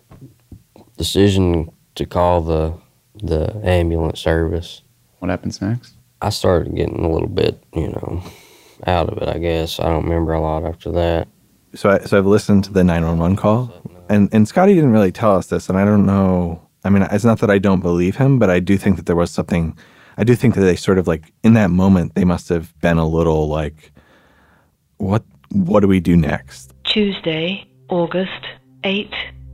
decision to call the ambulance service. What happens next? I started getting a little bit, you know, out of it, I guess. I don't remember a lot after that. So I've listened to the 911 call, and Scotty didn't really tell us this, and I don't know. I mean, it's not that I don't believe him, but I do think that there was something. I do think that they sort of like, in that moment, they must have been a little like, what do we do next? Tuesday, August 8,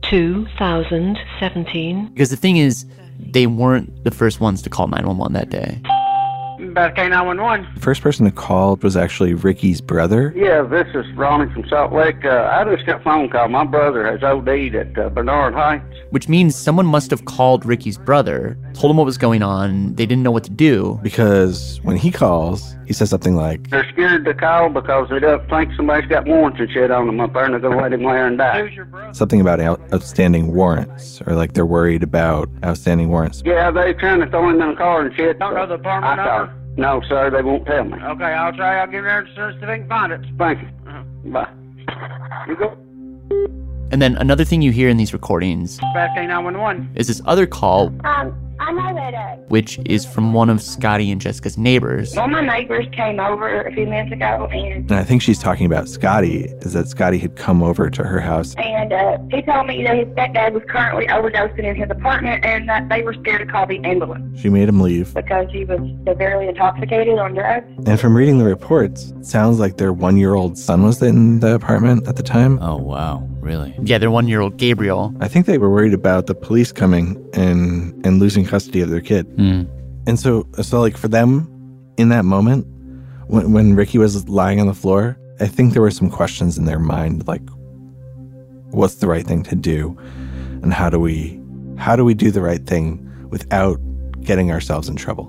2017. Because the thing is, they weren't the first ones to call 911 that day. Back K911. The first person to call was actually Ricky's brother. Yeah, this is Ronnie from Salt Lake. I just got a phone call. My brother has OD'd at Bernard Heights. Which means someone must have called Ricky's brother, told him what was going on. They didn't know what to do. Because when he calls, he says something like, they're scared to call because they don't think somebody's got warrants and shit on them up there and they're going to let him lay there and die. Something about outstanding warrants, or like they're worried about outstanding warrants. Yeah, they're trying to throw him in the car and shit. Don't know the apartment number? No, sir, they won't tell me. Okay, I'll try. I'll get there as soon as they can find it. Thank you. Bye. You go. And then another thing you hear in these recordings Back K911. is this other call, I know that. which is from one of Scotty and Jessica's neighbors. One of my neighbors came over a few minutes ago, and I think she's talking about Scotty, is that Scotty had come over to her house. he told me that his stepdad was currently overdosing in his apartment and that they were scared to call the ambulance She made him leave. because he was severely intoxicated on drugs. And from reading the reports, it sounds like their 1-year-old son was in the apartment at the time. Oh, wow. Really? Yeah, their 1-year-old Gabriel. I think they were worried about the police coming and losing custody of their kid. And so like for them, in that moment, when Ricky was lying on the floor, I think there were some questions in their mind, like, what's the right thing to do? And how do we do the right thing without getting ourselves in trouble?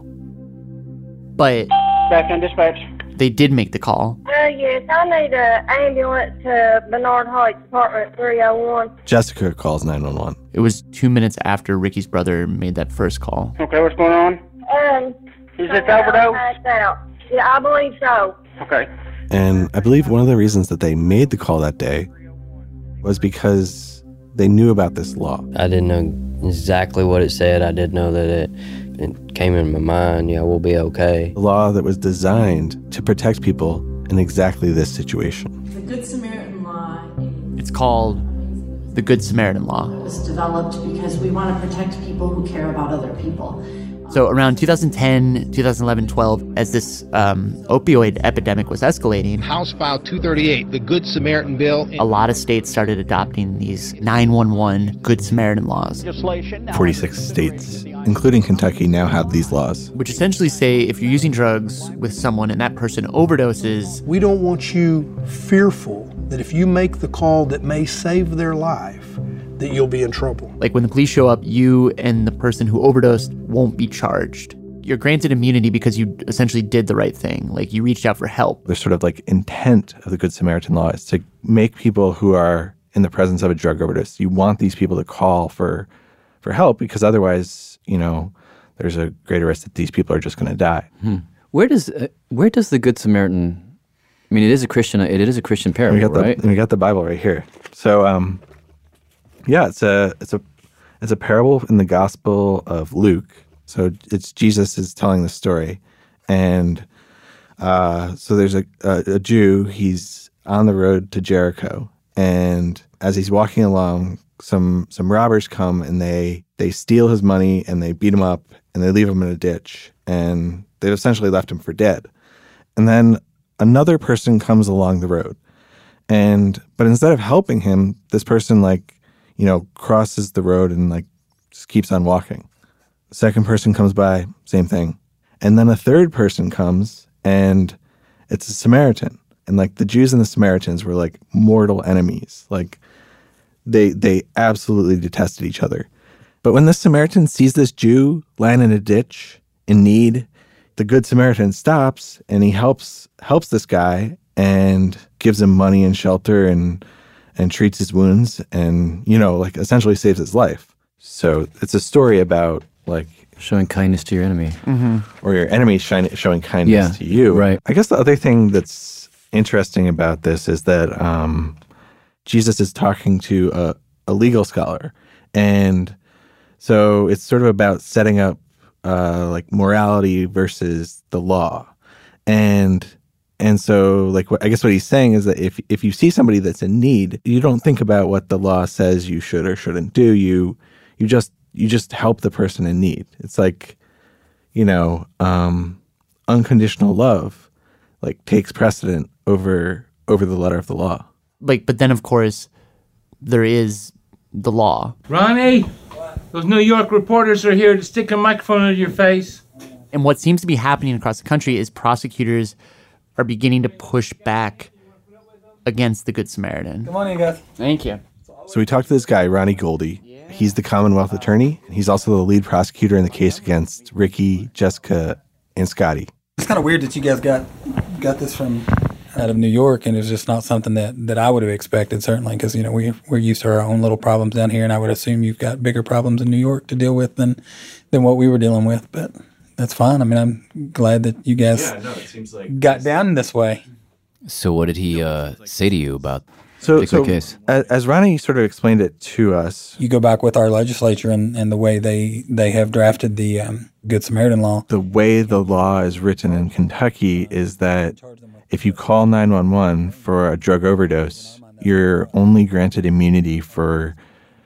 But Back in dispatch. they did make the call. Yes, I need an ambulance to Bernard Heights, apartment 301. Jessica calls 911. It was 2 minutes after Ricky's brother made that first call. Okay, what's going on? Is it overdose? Yeah, I believe so. Okay. And I believe one of the reasons that they made the call that day was because they knew about this law. I didn't know exactly what it said. I did know that it came in my mind, yeah, we'll be okay. A law that was designed to protect people in exactly this situation. The Good Samaritan law. It's called the Good Samaritan Law. It was developed because we want to protect people who care about other people. So around 2010, 2011, 12, as this opioid epidemic was escalating, House File 238, the Good Samaritan Bill. A lot of states started adopting these 911 Good Samaritan laws. 46 states, including Kentucky, now have these laws. Which essentially say if you're using drugs with someone and that person overdoses, we don't want you fearful that if you make the call that may save their life, that you'll be in trouble. Like when the police show up, you and the person who overdosed won't be charged. You're granted immunity because you essentially did the right thing. Like you reached out for help. The sort of like intent of the Good Samaritan Law is to make people who are in the presence of a drug overdose, you want these people to call for help because otherwise, you know, there's a greater risk that these people are just going to die. Where does the Good Samaritan? I mean, it is a Christian parable, right? We got the Bible right here. So, yeah, it's a parable in the Gospel of Luke. So it's Jesus is telling the story, and so there's a Jew. He's on the road to Jericho, and as he's walking along, some robbers come and they steal his money and they beat him up and they leave him in a ditch, and they've essentially left him for dead. And then another person comes along the road, but instead of helping him, this person crosses the road and just keeps on walking. The second person comes by, same thing. And then a third person comes and it's a Samaritan. And the Jews and the Samaritans were mortal enemies. They absolutely detested each other. But when this Samaritan sees this Jew lying in a ditch in need, the Good Samaritan stops and he helps this guy and gives him money and shelter and treats his wounds and, essentially saves his life. So it's a story about showing kindness to your enemy. Mm-hmm. Or your enemy showing kindness to you. Right. I guess the other thing that's interesting about this is that Jesus is talking to a legal scholar. And so it's sort of about setting up morality versus the law. And so, I guess what he's saying is that if you see somebody that's in need, you don't think about what the law says you should or shouldn't do. You just help the person in need. It's unconditional love, takes precedent over the letter of the law. But then, of course, there is the law. Ronnie, those New York reporters are here to stick a microphone under your face. And what seems to be happening across the country is prosecutors are beginning to push back against the Good Samaritan. Good morning, guys. Thank you. So we talked to this guy, Ronnie Goldie. He's the Commonwealth attorney. He's also the lead prosecutor in the case against Ricky, Jessica, and Scotty. It's kind of weird that you guys got this from out of New York, and it's just not something that I would have expected, certainly, because, we're used to our own little problems down here, and I would assume you've got bigger problems in New York to deal with than what we were dealing with, but that's fine. I mean, I'm glad that you guys got down this way. So what did he say to you about the particular case? As Ronnie sort of explained it to us. You go back with our legislature and the way they have drafted the Good Samaritan law. The way the law is written in Kentucky is that if you call 911 for a drug overdose, you're only granted immunity for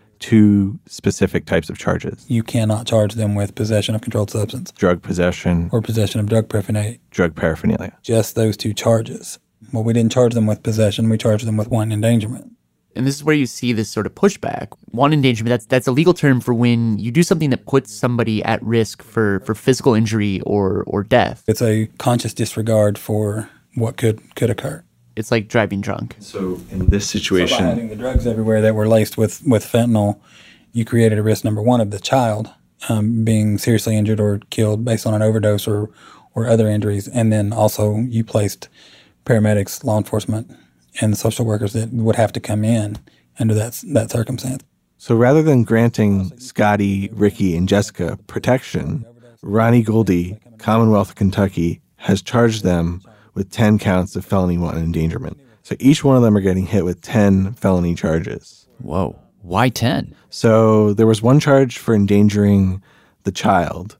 two specific types of charges. You cannot charge them with possession of controlled substance. Drug possession. Or possession of drug paraphernalia. Just those two charges. Well, we didn't charge them with possession. We charged them with wanton endangerment. And this is where you see this sort of pushback. Wanton endangerment, that's a legal term for when you do something that puts somebody at risk for physical injury or death. It's a conscious disregard for what could occur. It's like driving drunk. So in this situation, by having the drugs everywhere that were laced with fentanyl, you created a risk, number one, of the child being seriously injured or killed based on an overdose or other injuries. And then also you placed paramedics, law enforcement, and social workers that would have to come in under that circumstance. So rather than granting Scotty, Ricky, and Jessica protection, Ronnie Goldie, Commonwealth of Kentucky, has charged them with 10 counts of felony wanton endangerment. So each one of them are getting hit with 10 felony charges. Whoa. Why 10? So there was one charge for endangering the child.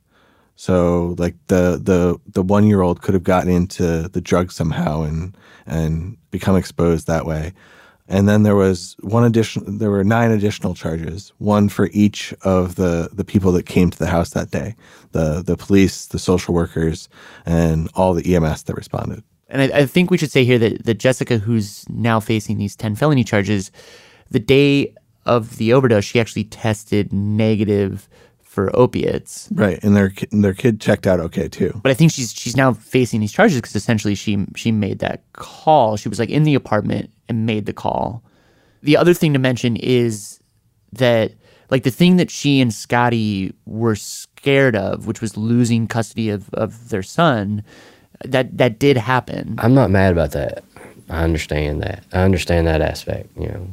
So the 1-year-old could have gotten into the drug somehow and become exposed that way. And then there were 9 additional charges, one for each of the people that came to the house that day, the police, the social workers, and all the EMS that responded. And I think we should say here that Jessica, who's now facing these 10 felony charges, the day of the overdose, she actually tested negative for opiates. Right, and their kid checked out okay too. But I think she's now facing these charges because essentially she made that call. She was like in the apartment and made the call. The other thing to mention is that like the thing that she and Scotty were scared of, which was losing custody of their son, that did happen. I'm not mad about that. I understand that. I understand that aspect,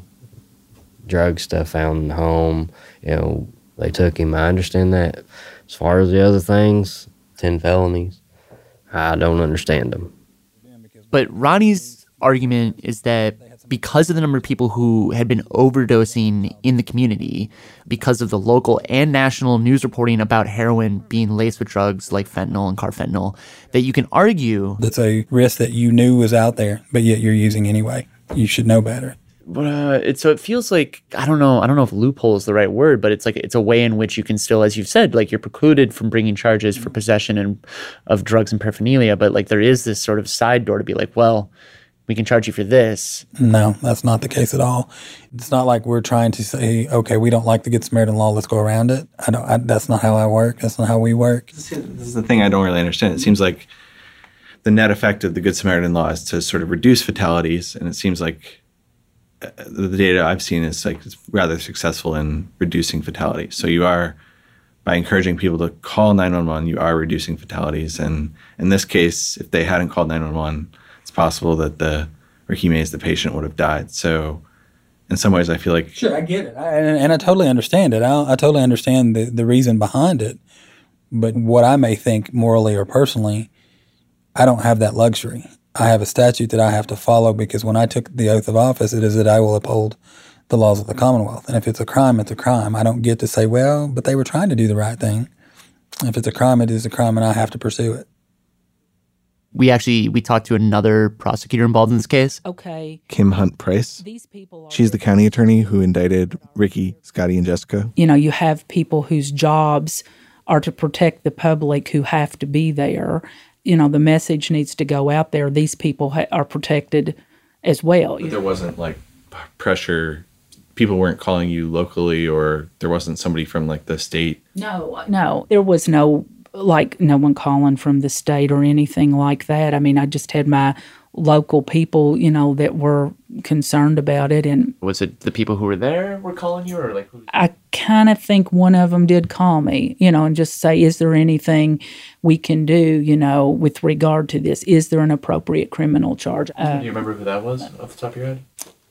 drug stuff found in the home, they took him. I understand that. As far as the other things, 10 felonies, I don't understand them. But Ronnie's argument is that because of the number of people who had been overdosing in the community, because of the local and national news reporting about heroin being laced with drugs like fentanyl and carfentanil, that you can argue that's a risk that you knew was out there, but yet you're using anyway. You should know better. But it feels like I don't know if loophole is the right word, but it's a way in which you can still, as you've said, like you're precluded from bringing charges for possession of drugs and paraphernalia, but like there is this sort of side door to be like, well, we can charge you for this. No, that's not the case at all. It's not like we're trying to say, okay, we don't like the Good Samaritan law, let's go around it. That's not how I work. That's not how we work. This is the thing I don't really understand. It seems like the net effect of the Good Samaritan law is to sort of reduce fatalities, and it seems like the data I've seen is like it's rather successful in reducing fatalities. So you are, by encouraging people to call 911, you are reducing fatalities. And in this case, if they hadn't called 911, it's possible that Ricky Mays, the patient, would have died. So in some ways, I feel like... Sure, I get it. And I totally understand it. I totally understand the reason behind it. But what I may think morally or personally, I don't have that luxury. I have a statute that I have to follow because when I took the oath of office, it is that I will uphold the laws of the Commonwealth. And if it's a crime, it's a crime. I don't get to say, well, but they were trying to do the right thing. If it's a crime, it is a crime, and I have to pursue it. We talked to another prosecutor involved in this case. Okay. Kim Hunt Price. She's the county attorney who indicted Ricky, Scotty, and Jessica. You have people whose jobs are to protect the public who have to be there. The message needs to go out there. These people are protected as well. But there wasn't like pressure. People weren't calling you locally, or there wasn't somebody from like the state. No, there was no one calling from the state or anything like that. I mean, I just had my local people, that were concerned about it. And was it the people who were there were calling you, or like? I kind of think one of them did call me, and just say, is there anything we can do, with regard to this? Is there an appropriate criminal charge? Do you remember who that was off the top of your head?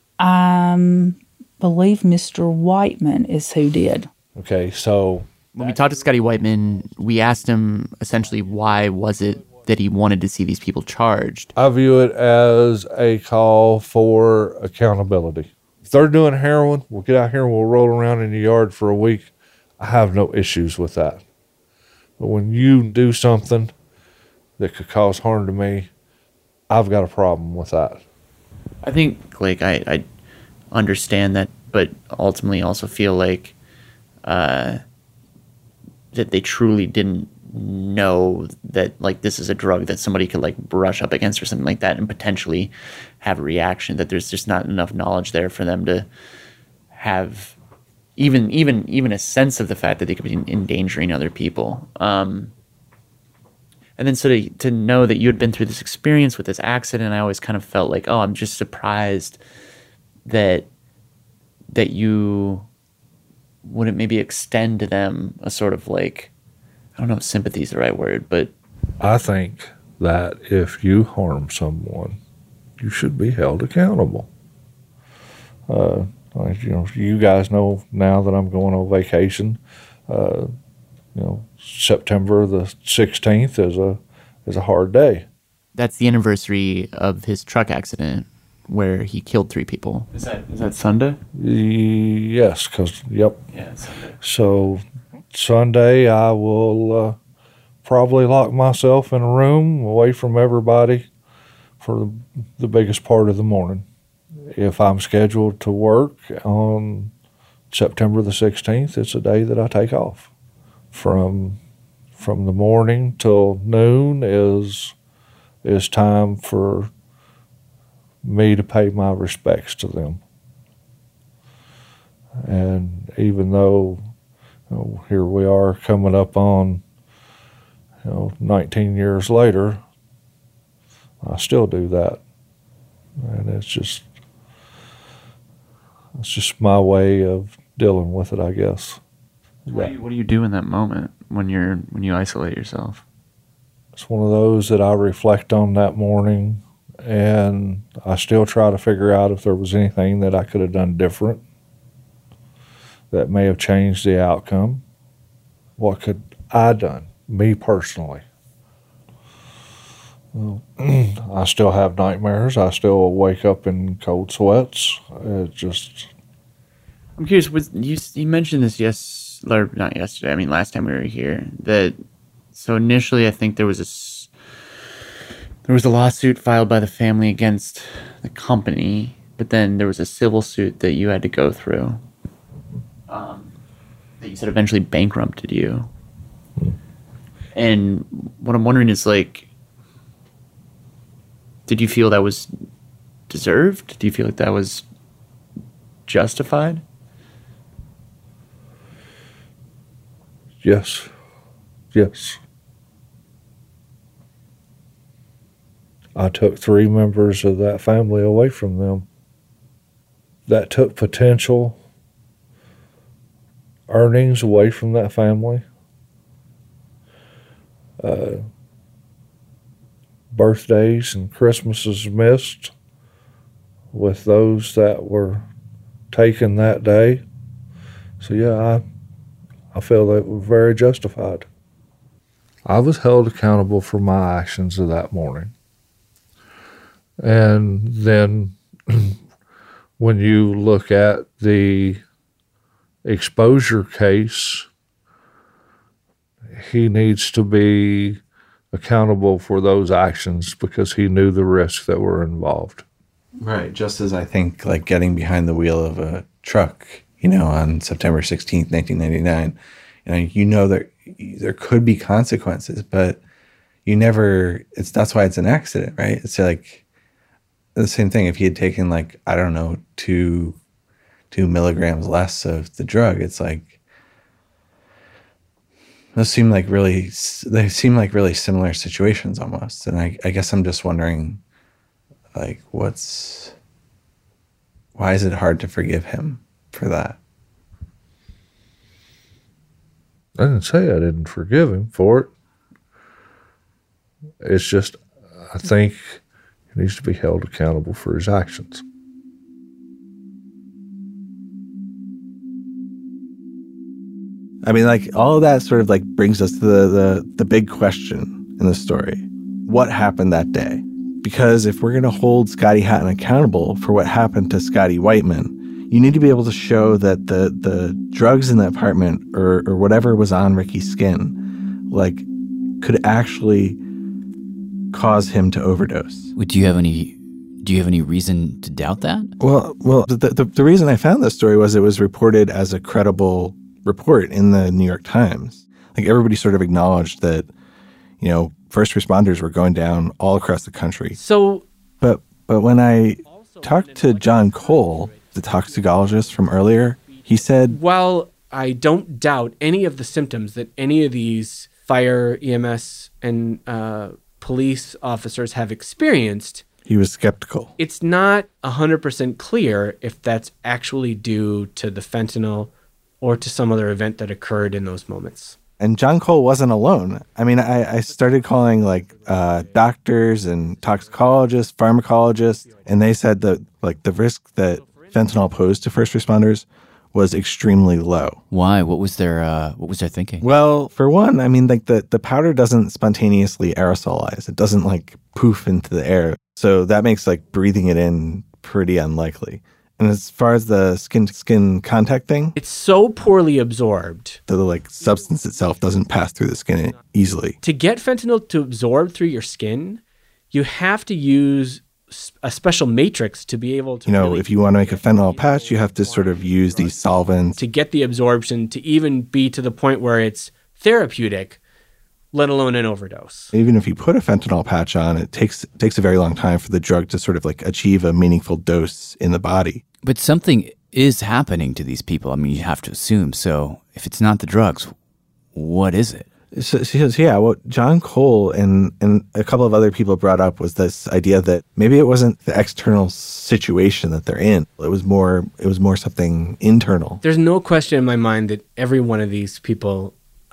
I believe Mr. Whiteman is who did. Okay, so when we talked to Scotty Whiteman, we asked him essentially why was it that he wanted to see these people charged. I view it as a call for accountability. If they're doing heroin, we'll get out here and we'll roll around in the yard for a week. I have no issues with that. But when you do something that could cause harm to me, I've got a problem with that. I think, like, I understand that, but ultimately also feel like that they truly didn't know that, like, this is a drug that somebody could, like, brush up against or something like that and potentially have a reaction, that there's just not enough knowledge there for them to have even a sense of the fact that they could be endangering other people. And then so to know that you had been through this experience with this accident, I always kind of felt like, oh, I'm just surprised that you wouldn't maybe extend to them a sort of, like, I don't know if sympathy is the right word, but I think that if you harm someone, you should be held accountable. You guys know now that I'm going on vacation. September the 16th is a hard day. That's the anniversary of his truck accident where he killed 3 people. Is that Sunday? Yes, yep. Yeah, it's Sunday. So Sunday I will probably lock myself in a room away from everybody for the biggest part of the morning. If I'm scheduled to work on September the 16th, it's a day that I take off. From the morning till noon is time for me to pay my respects to them. And even though here we are coming up on 19 years later, I still do that. And it's just my way of dealing with it, I guess. What do you do in that moment when you isolate yourself? It's one of those that I reflect on that morning, and I still try to figure out if there was anything that I could have done different that may have changed the outcome. What could I done, me personally? Well, I still have nightmares. I still wake up in cold sweats. I'm curious. You mentioned this not yesterday. I mean, last time we were here. So initially, I think there was a lawsuit filed by the family against the company, but then there was a civil suit that you had to go through. That you said eventually bankrupted you. And what I'm wondering is, like, did you feel that was deserved? Do you feel like that was justified? Yes. I took 3 members of that family away from them. That took potential earnings away from that family. Birthdays and Christmases missed with those that were taken that day. So yeah, I feel that we're very justified. I was held accountable for my actions of that morning. And then when you look at the exposure case, he needs to be accountable for those actions because he knew the risks that were involved. Right. Just as I think like getting behind the wheel of a truck, on September 16th, 1999, that there could be consequences, but that's why it's an accident, right? It's like the same thing. If he had taken 2 milligrams less of the drug, it's like, they seem like really similar situations almost. And I guess I'm just wondering, why is it hard to forgive him for that? I didn't say I didn't forgive him for it. It's just, I think he needs to be held accountable for his actions. I mean, all of that sort of brings us to the big question in the story. What happened that day? Because if we're going to hold Scotty Hatton accountable for what happened to Scotty Whiteman, you need to be able to show that the drugs in the apartment or whatever was on Ricky's skin, could actually cause him to overdose. Do you have any reason to doubt that? Well, the reason I found this story was it was reported as a credible report in the New York Times. Everybody sort of acknowledged that, first responders were going down all across the country. So, but when I talked to John Cole, the toxicologist from earlier, he said, while I don't doubt any of the symptoms that any of these fire, EMS, and police officers have experienced, he was skeptical. It's not 100% clear if that's actually due to the fentanyl or to some other event that occurred in those moments. And John Cole wasn't alone. I mean, I started calling doctors and toxicologists, pharmacologists, and they said that the risk that fentanyl posed to first responders was extremely low. Why? What was their thinking? Well, for one, I mean, the powder doesn't spontaneously aerosolize. It doesn't poof into the air. So that makes breathing it in pretty unlikely. And as far as the skin contact thing, it's so poorly absorbed. The substance itself doesn't pass through the skin easily. To get fentanyl to absorb through your skin, you have to use a special matrix to be able to really, if you want to make a fentanyl patch, you have to sort of use these solvents to get the absorption to even be to the point where it's therapeutic, let alone an overdose. Even if you put a fentanyl patch on, it takes a very long time for the drug to sort of like achieve a meaningful dose in the body. But something is happening to these people. I mean, you have to assume. So if it's not the drugs, what is it? So what John Cole and a couple of other people brought up was this idea that maybe it wasn't the external situation that they're in. It was more something internal. There's no question in my mind that every one of these people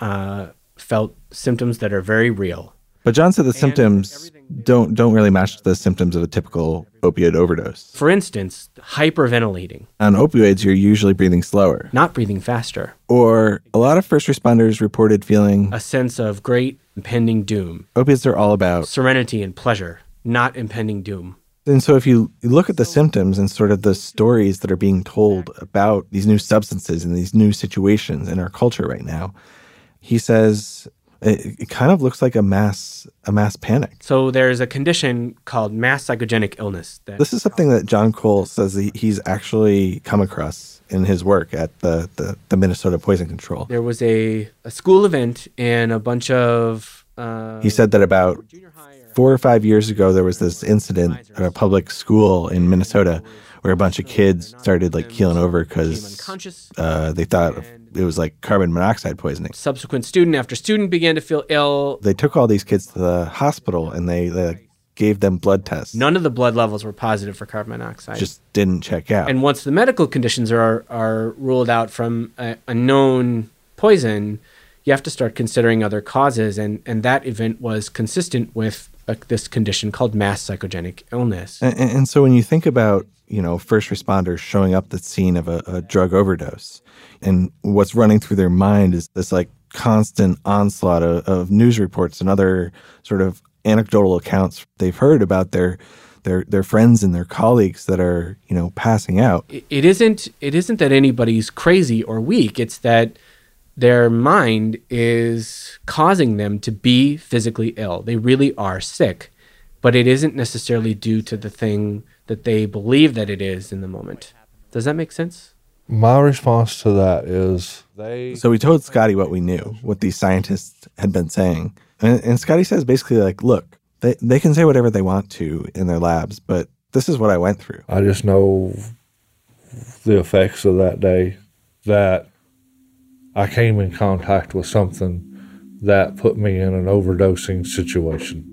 felt symptoms that are very real. But John said the symptoms don't really match the symptoms of a typical opioid overdose. For instance, hyperventilating. On opioids, you're usually breathing slower. Not breathing faster. Or a lot of first responders reported feeling a sense of great impending doom. Opiates are all about serenity and pleasure, not impending doom. And so if you look at the symptoms and sort of the stories that are being told about these new substances and these new situations in our culture right now, he says it kind of looks like a mass panic. So there's a condition called mass psychogenic illness. This is something that John Cole says he's actually come across in his work at the Minnesota Poison Control. There was a school event and a bunch of... he said that about 4 or 5 years ago, there was this incident at a public school in Minnesota where a bunch of kids started like keeling over because they thought it was like carbon monoxide poisoning. Subsequent student after student began to feel ill. They took all these kids to the hospital and they gave them blood tests. None of the blood levels were positive for carbon monoxide. Just didn't check out. And once the medical conditions are ruled out from a known poison, you have to start considering other causes. And that event was consistent with this condition called mass psychogenic illness. And so when you think about, first responders showing up at the scene of a drug overdose, and what's running through their mind is this like constant onslaught of news reports and other sort of anecdotal accounts they've heard about their friends and their colleagues that are, passing out. It isn't that anybody's crazy or weak. It's that their mind is causing them to be physically ill. They really are sick, but it isn't necessarily due to the thing that they believe that it is in the moment. Does that make sense? My response to that is So we told Scotty what we knew, what these scientists had been saying. And Scotty says basically like, look, they can say whatever they want to in their labs, but this is what I went through. I just know the effects of that day, that I came in contact with something that put me in an overdosing situation.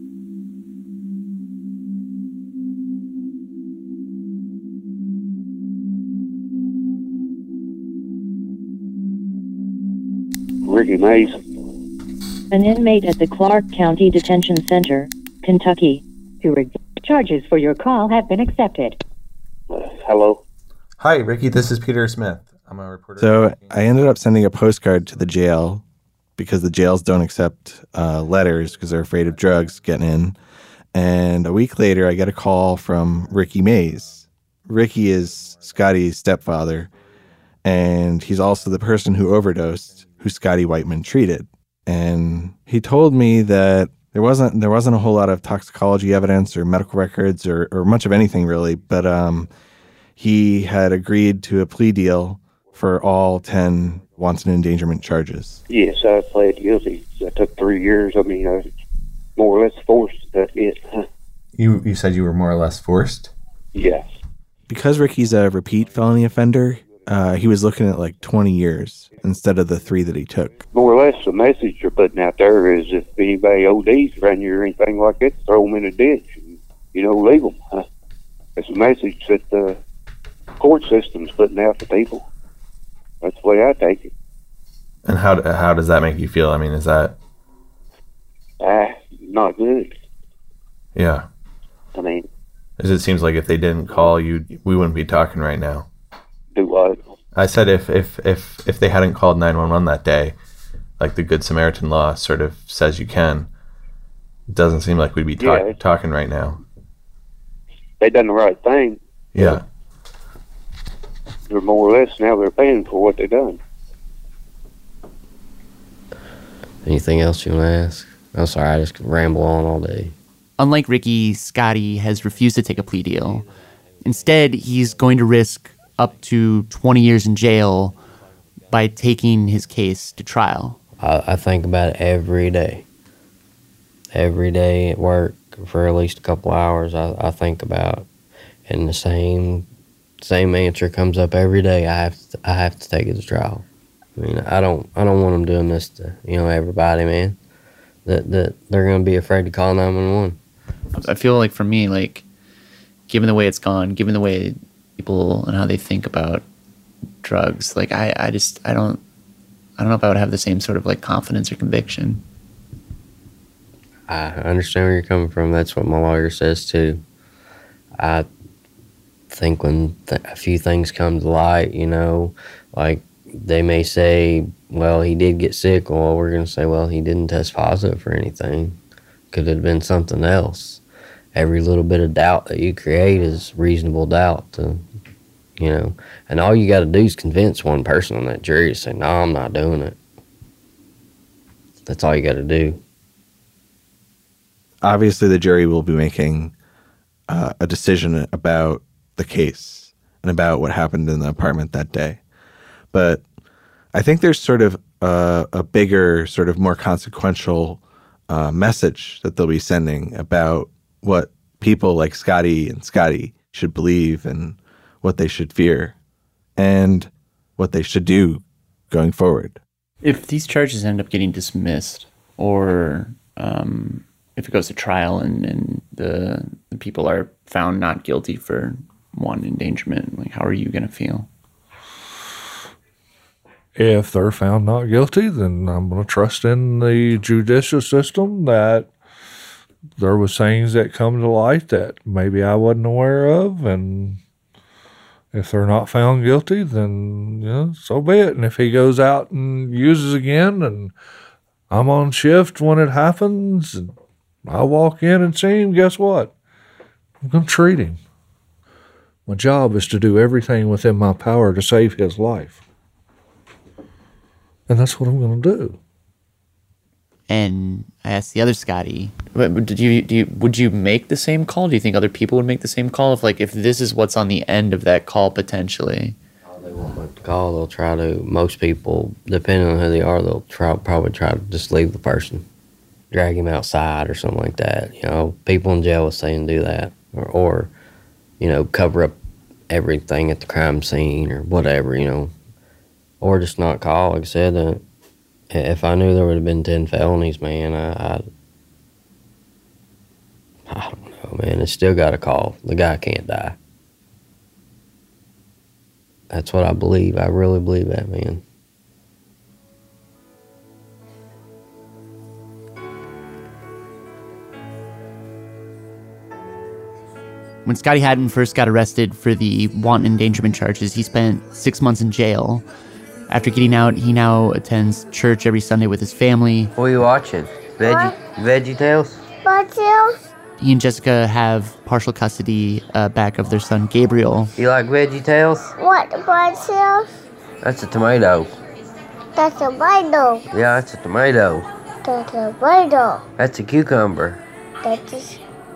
Ricky Mays. An inmate at the Clark County Detention Center, Kentucky. Charges for your call have been accepted. Hello. Hi, Ricky. This is Peter Smith. I'm a reporter. So I ended up sending a postcard to the jail because the jails don't accept letters because they're afraid of drugs getting in. And a week later, I get a call from Ricky Mays. Ricky is Scotty's stepfather, and he's also the person who overdosed, who Scotty Whiteman treated. And he told me that there wasn't a whole lot of toxicology evidence or medical records or much of anything really, but he had agreed to a plea deal for all 10 wanton endangerment charges. Yes, I pled guilty. I took 3 years. I mean, I was more or less forced. That's it. You said you were more or less forced? Yes. Because Ricky's a repeat felony offender, he was looking at like 20 years instead of the 3 that he took. More or less, the message you're putting out there is if anybody ODs around here or anything like that, throw them in a ditch and, leave them. It's a message that the court system's putting out to people. That's the way I take it. And how does that make you feel? I mean, is that... not good. Yeah. I mean... As it seems like if they didn't call you, we wouldn't be talking right now. Do what? I said if they hadn't called 911 that day, like the Good Samaritan law sort of says you can, it doesn't seem like we'd be talking right now. They done the right thing. Yeah. They're more or less, now they're paying for what they done. Anything else you want to ask? I'm sorry, I just ramble on all day. Unlike Ricky, Scotty has refused to take a plea deal. Instead, he's going to risk up to 20 years in jail by taking his case to trial. I think about it every day. Every day at work for at least a couple hours, I think about it. And the same answer comes up every day. I have to take it to trial. I mean, I don't want them doing this to, everybody, man. That they're going to be afraid to call 911. I feel like for me, like, given the way it's gone, given the way people and how they think about drugs, like, I don't know if I would have the same sort of, like, confidence or conviction. I understand where you're coming from. That's what my lawyer says, too. I think when a few things come to light, like they may say, well, he did get sick. Well, we're going to say, well, he didn't test positive for anything. Could have been something else. Every little bit of doubt that you create is reasonable doubt to, and all you got to do is convince one person on that jury to say, no, I'm not doing it. That's all you got to do. Obviously, the jury will be making a decision about the case and about what happened in the apartment that day. But I think there's sort of a bigger, sort of more consequential message that they'll be sending about what people like Scotty and Scotty should believe and what they should fear and what they should do going forward. If these charges end up getting dismissed, or if it goes to trial and the people are found not guilty for wanton endangerment, like, how are you going to feel? If they're found not guilty, then I'm going to trust in the judicial system that there was things that come to light that maybe I wasn't aware of, and if they're not found guilty, then so be it. And if he goes out and uses again, and I'm on shift when it happens, and I walk in and see him, guess what? I'm going to treat him. My job is to do everything within my power to save his life. And that's what I'm going to do. And I asked the other Scotty, would you make the same call? Do you think other people would make the same call if this is what's on the end of that call potentially? They won't make the call. They'll try to. Most people, depending on who they are, they'll probably try to just leave the person, drag him outside or something like that. People in jail will say and do that, or cover up everything at the crime scene or whatever. Or just not call. Like I said, if I knew there would have been 10 felonies, man, I don't know, man. It's still got to call. The guy can't die. That's what I believe. I really believe that, man. When Scotty Hadden first got arrested for the wanton endangerment charges, he spent 6 months in jail. After getting out, he now attends church every Sunday with his family. What are you watching? Veggie Tales? He and Jessica have partial custody back of their son, Gabriel. You like Veggie Tales? What about That's a tomato. That's a tomato. Yeah, that's a tomato. That's a tomato. That's a cucumber. That is.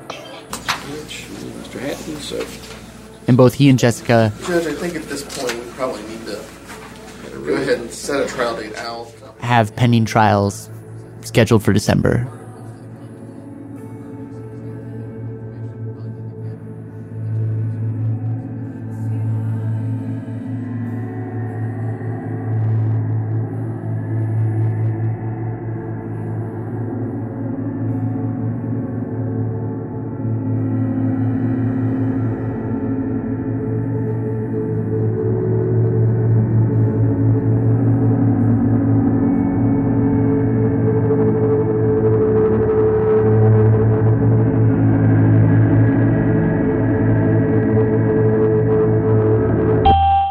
Mr. Hatton, so. And both he and Jessica. Judge, I think at this point we probably need to go ahead and set a trial date out. Have pending trials scheduled for December.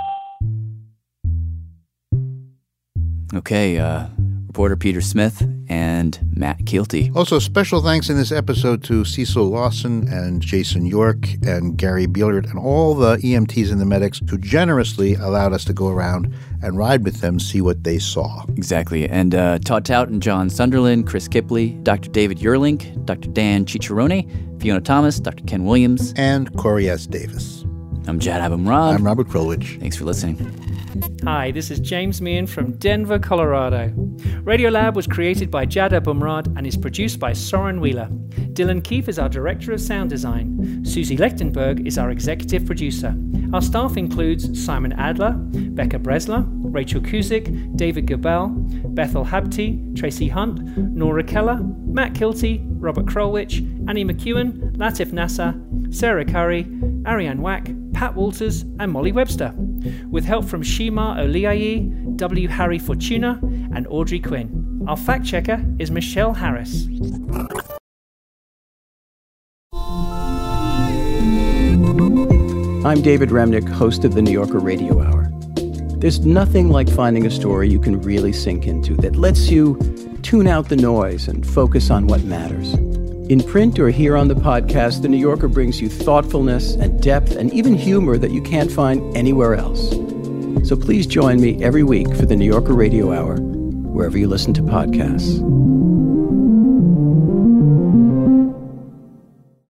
Okay, reporter Peter Smith and Matt Kielty. Also, special thanks in this episode to Cecil Lawson and Jason York and Gary Bielert and all the EMTs and the medics who generously allowed us to go around and ride with them, see what they saw. Exactly. And Todd Tout and John Sunderland, Chris Kipley, Dr. David Yerlink, Dr. Dan Cicciarone, Fiona Thomas, Dr. Ken Williams, and Corey S. Davis. I'm Jad Abumrad. I'm Robert Krulwich. Thanks for listening. Hi, this is James Meehan from Denver, Colorado. Radiolab was created by Jad Abumrad and is produced by Soren Wheeler. Dylan Keefe is our Director of Sound Design. Susie Lechtenberg is our Executive Producer. Our staff includes Simon Adler, Becca Bresler, Rachel Kuzik, David Gabel, Bethel Habte, Tracy Hunt, Nora Keller, Matt Kielty, Robert Krulwich, Annie McEwen, Latif Nasser, Sarah Curry, Ariane Wack, Pat Walters, and Molly Webster, with help from Shima Oliayi, W. Harry Fortuna, and Audrey Quinn. Our fact checker is Michelle Harris. I'm David Remnick, host of the New Yorker Radio Hour. There's nothing like finding a story you can really sink into that lets you tune out the noise and focus on what matters. In print or here on the podcast, The New Yorker brings you thoughtfulness and depth and even humor that you can't find anywhere else. So please join me every week for the New Yorker Radio Hour, wherever you listen to podcasts.